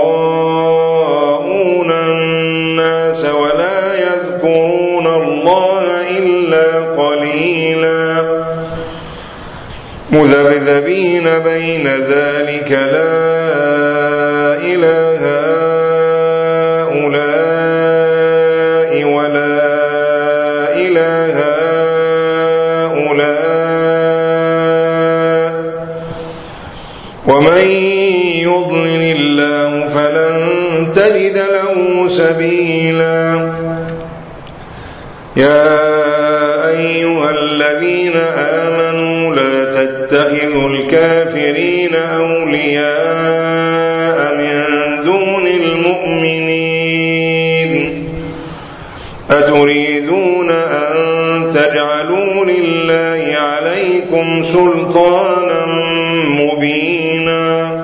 يراءون الناس ولا يذكرون الله إلا قليلا مذبذبين بين ذلك لا إله هؤلاء ولا إله هؤلاء ومن يضلل الله فلن تجد له سبيلا يا أيها الذين آمنوا لا تتخذوا الكافرين أولياء من دون المؤمنين أتريدون أن تجعلوا لله عليكم سلطانا مبينا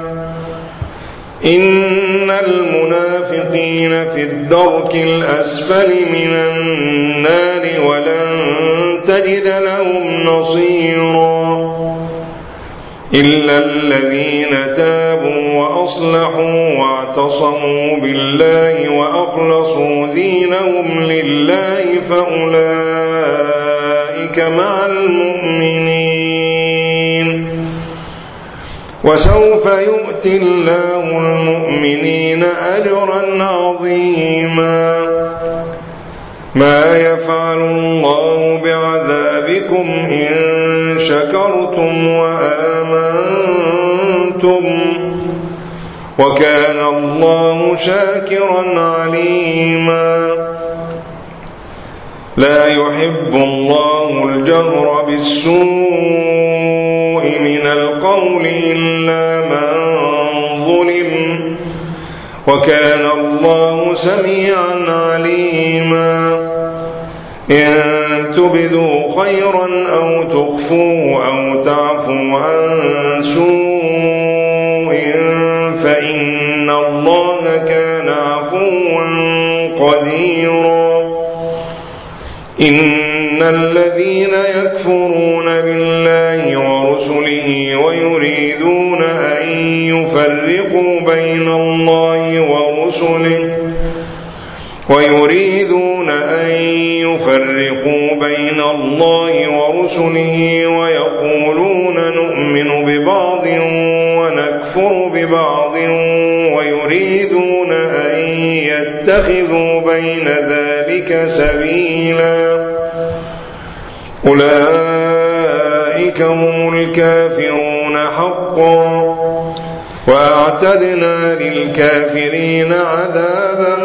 إن المنافقين في الدرك الأسفل من النار ولن تجد لهم نصيرا إلا الذين تابوا وأصلحوا واعتصموا بالله وأخلصوا دينهم لله فأولئك مع المؤمنين وسوف يؤتي الله المؤمنين أجرا عظيما ما يفعل الله بعذابكم إن شكرتم وآمنتم وكان الله شاكرا عليما لا يحب الله الجهر بالسوء من القول إلا من ظلم وكان الله سميعا عليما إن تبدوا خيرا أو تخفوه أو تعفوا عن سوء فإن الله كان عفوا قديرا إن الذين يكفرون بالله ورسله ويريدون أن يفرقوا بين الله ورسله ويريدون أن يفرقوا بين الله ورسله ويقولون نؤمن ببعض ونكفر ببعض ويريدون أن يتخذوا بين ذلك سبيلا أولئك هم الكافرون حقا وأعتدنا للكافرين عذابا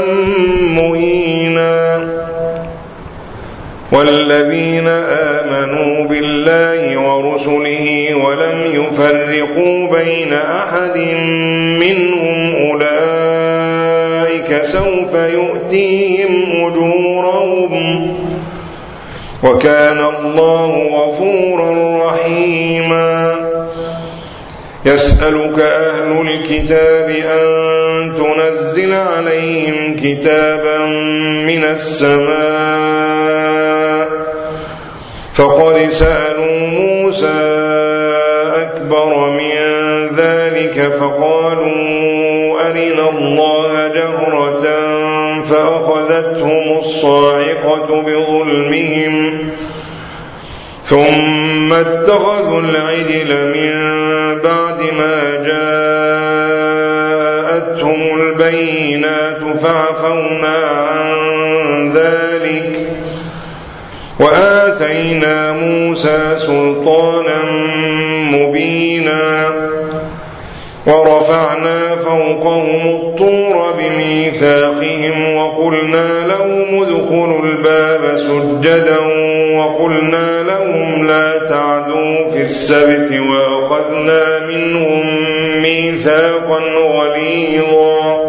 مهينا والذين آمنوا بالله ورسله ولم يفرقوا بين أحد منهم أولئك سوف يؤتيهم أجورهم وكان الله غفورا رحيما يسألك أهل الكتاب أن تنزل عليهم كتابا من السماء فقد سألوا موسى أكبر من ذلك ذلك فقالوا أرنا الله جهرة فأخذتهم الصاعقة بظلمهم ثم اتخذوا العجل من بعد ما جاءتهم البينات فعفونا عن ذلك وآتينا موسى سلطانا مبينا ورفعنا فوقهم الطور بميثاقهم وقلنا لهم ادخلوا الباب سجدا وقلنا لهم لا تعدوا في السبت وأخذنا منهم ميثاقا غليظا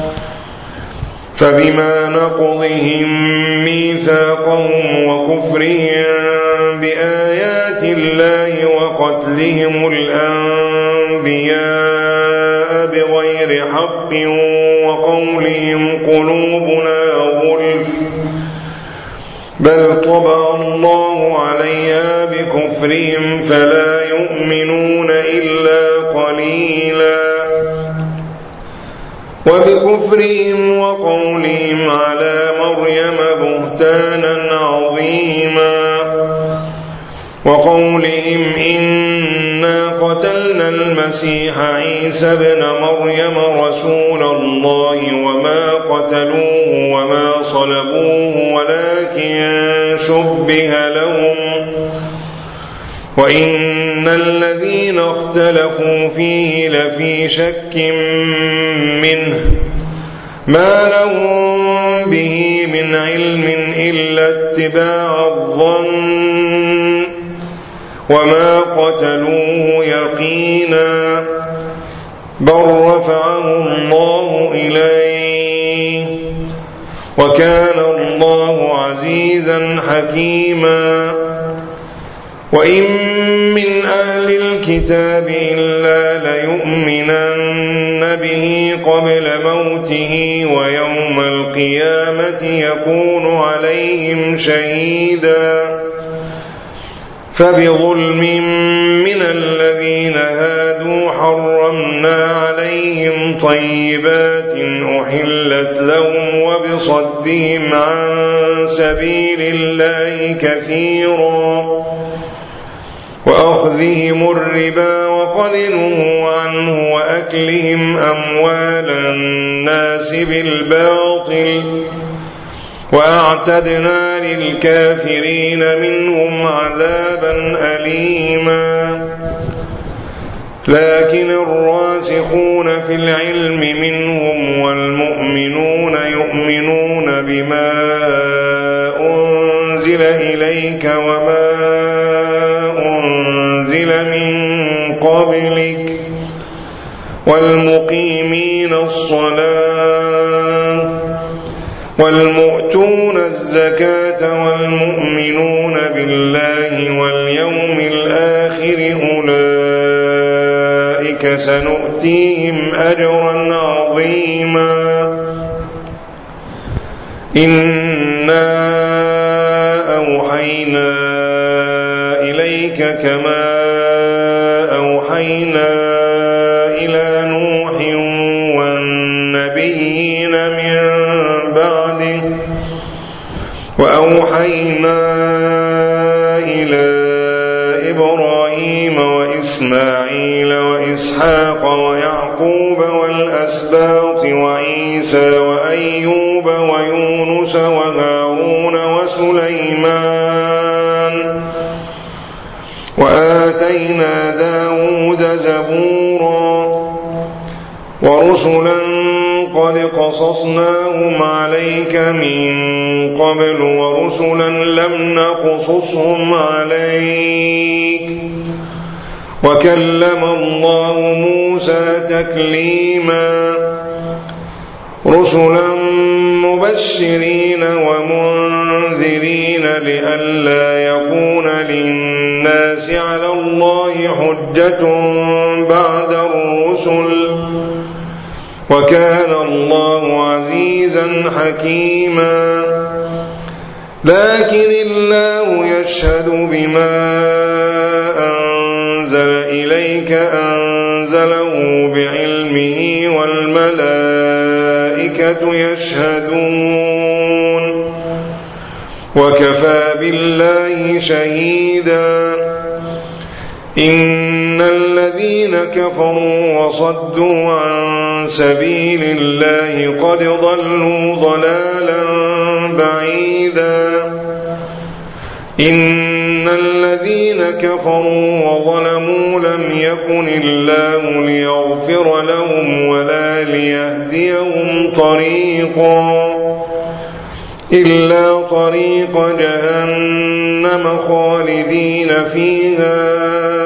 فبما نقضهم ميثاقهم وكفرهم بآيات الله وقتلهم الأنبياء بغير حق وقولهم قلوبنا غلف بل طبع الله عليها بكفرهم فلا يؤمنون إلا قليلا وبكفرهم وقولهم على مريم بهتانا عظيما وقولهم إنا قتلنا المسيح عيسى ابن مريم رسول الله وما قتلوه وما صلبوه ولكن شبه لهم وإن الذين اختلفوا فيه لفي شك منه ما لهم به من علم إلا اتباع الظن وما قتلوه يقينا بل رفعه الله إليه وكان الله عزيزا حكيما وإن من أهل الكتاب إلا ليؤمنن به قبل موته ويوم القيامة يكون عليهم شهيدا فبظلم من الذين هادوا حرمنا عليهم طيبات أحلت لهم وبصدهم عن سبيل الله كثيرا وأخذهم الربا وقد نهوا عنه وأكلهم أموال الناس بالباطل وأعتدنا للكافرين منهم عذابا أليما لكن الراسخون في العلم منهم والمؤمنون يؤمنون بما أنزل إليك وما أنزل من قبلك والمقيمين الصلاة والمؤتون الزكاة والمؤمنون بالله واليوم الآخر أولئك سنؤتيهم أجرا عظيما إنا أوحينا إليك كما أوحينا إلى نوح والنبيين من بعده وأوحينا إلى إبراهيم وإسماعيل وإسحاق ويعقوب والأسباط وعيسى وأيوب ويونس وهارون وسليمان وآتينا داود زبورا ورسلا قد قصصناهم عليك من قبل ورسلا لم نقصصهم عليك وكلم الله موسى تكليما رسلا مبشرين ومنذرين لئلا يكون للناس على الله حجة بعد الرسل وكان الله عزيزا حكيما لكن الله يشهد بما أنزل إليك أنزل أنزله بعلمه والملائكة يشهدون وكفى بالله شهيدا إن الذين كفروا وصدوا عن سبيل الله قد ضلوا ضلالا بعيدا إن الذين كفروا وظلموا لم يكن الله ليغفر لهم ولا ليهديهم طريقا إلا طريق جهنم خالدين فيها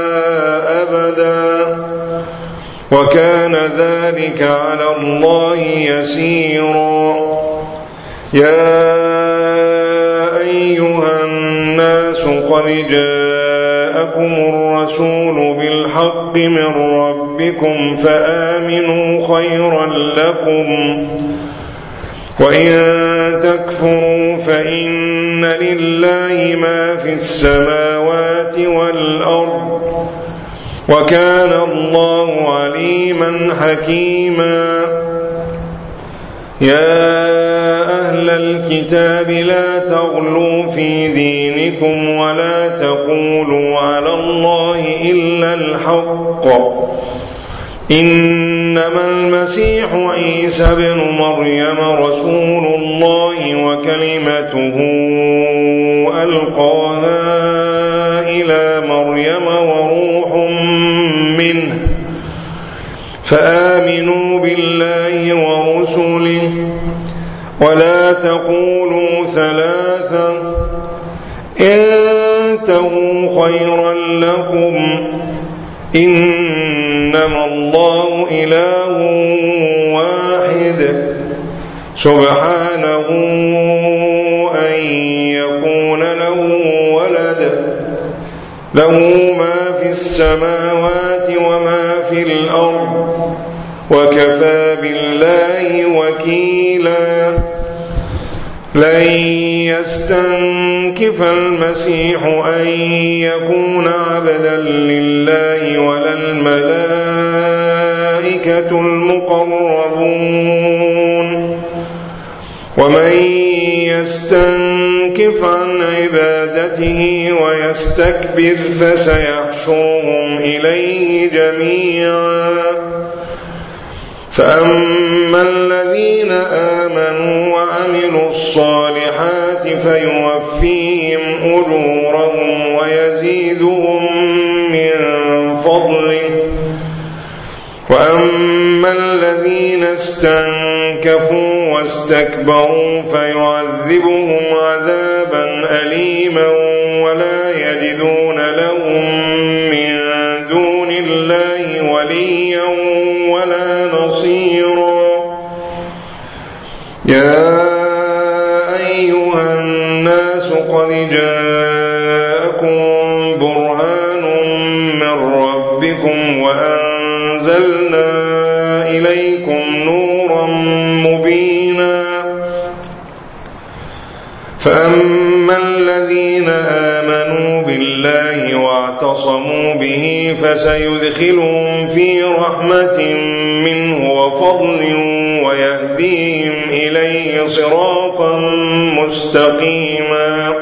أبدا وكان ذلك على الله يسيرا يا أيها الناس قد جاءكم الرسول بالحق من ربكم فآمنوا خيرا لكم وإن تكفروا فإن لله ما في السماوات والأرض وكان الله عليما حكيما يا أهل الكتاب لا تغلوا في دينكم ولا تقولوا على الله إلا الحق إنما المسيح عيسى ابن مريم رسول الله وكلمته ألقاها إلى مريم وروح منه فآمنوا بالله ورسله ولا تقولوا ثلاثة انتهوا خيرا لكم إنما الله إله واحد سبحانه أن يكون له ولد له ما في السماوات وما في الأرض وكفى بالله وكيلا لن يستنكف المسيح أن يكون عبدا لله ولا الملائكة المقربون ومن يستنكف عن عبادته ويستكبر فسيحشرهم إليه جميعا فأما الذين آمنوا وعملوا الصالحات فيوفيهم أجورهم ويزيدهم من فضله وأما الذين استنكفوا واستكبروا فيعذبهم عذابا أليما ولا يجدون لهم من دون الله وليا ولا نصيرا يا أيها الناس قد جاءكم برهان من ربكم وأنزلنا إليكم نورا مبينا فأما الذين آمنوا بالله واعتصموا به فسيدخلهم في رحمة منه وفضل ويهديهم إليه صراطا مستقيما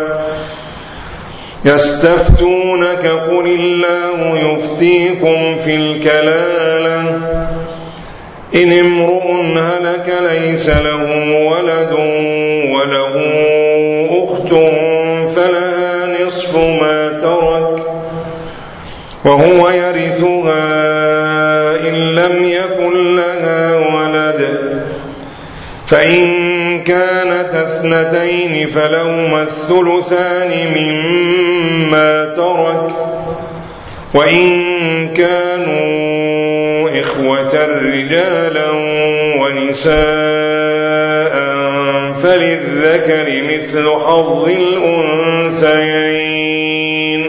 يستفتونك قل الله يفتيكم في الكلالة إن امرؤ هلك ليس له ولد وله أخت فلها نصف ما ترك وهو يرثها إن لم يكن لها ولد فإن كانت اثنتين فلهما الثلثان مما ترك وإن كانوا إخوة رجالا ونساء فللذكر مثل حظ الأنثيين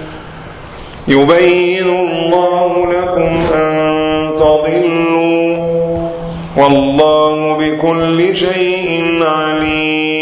يبين الله لكم أن تضلوا والله بكل شيء عليم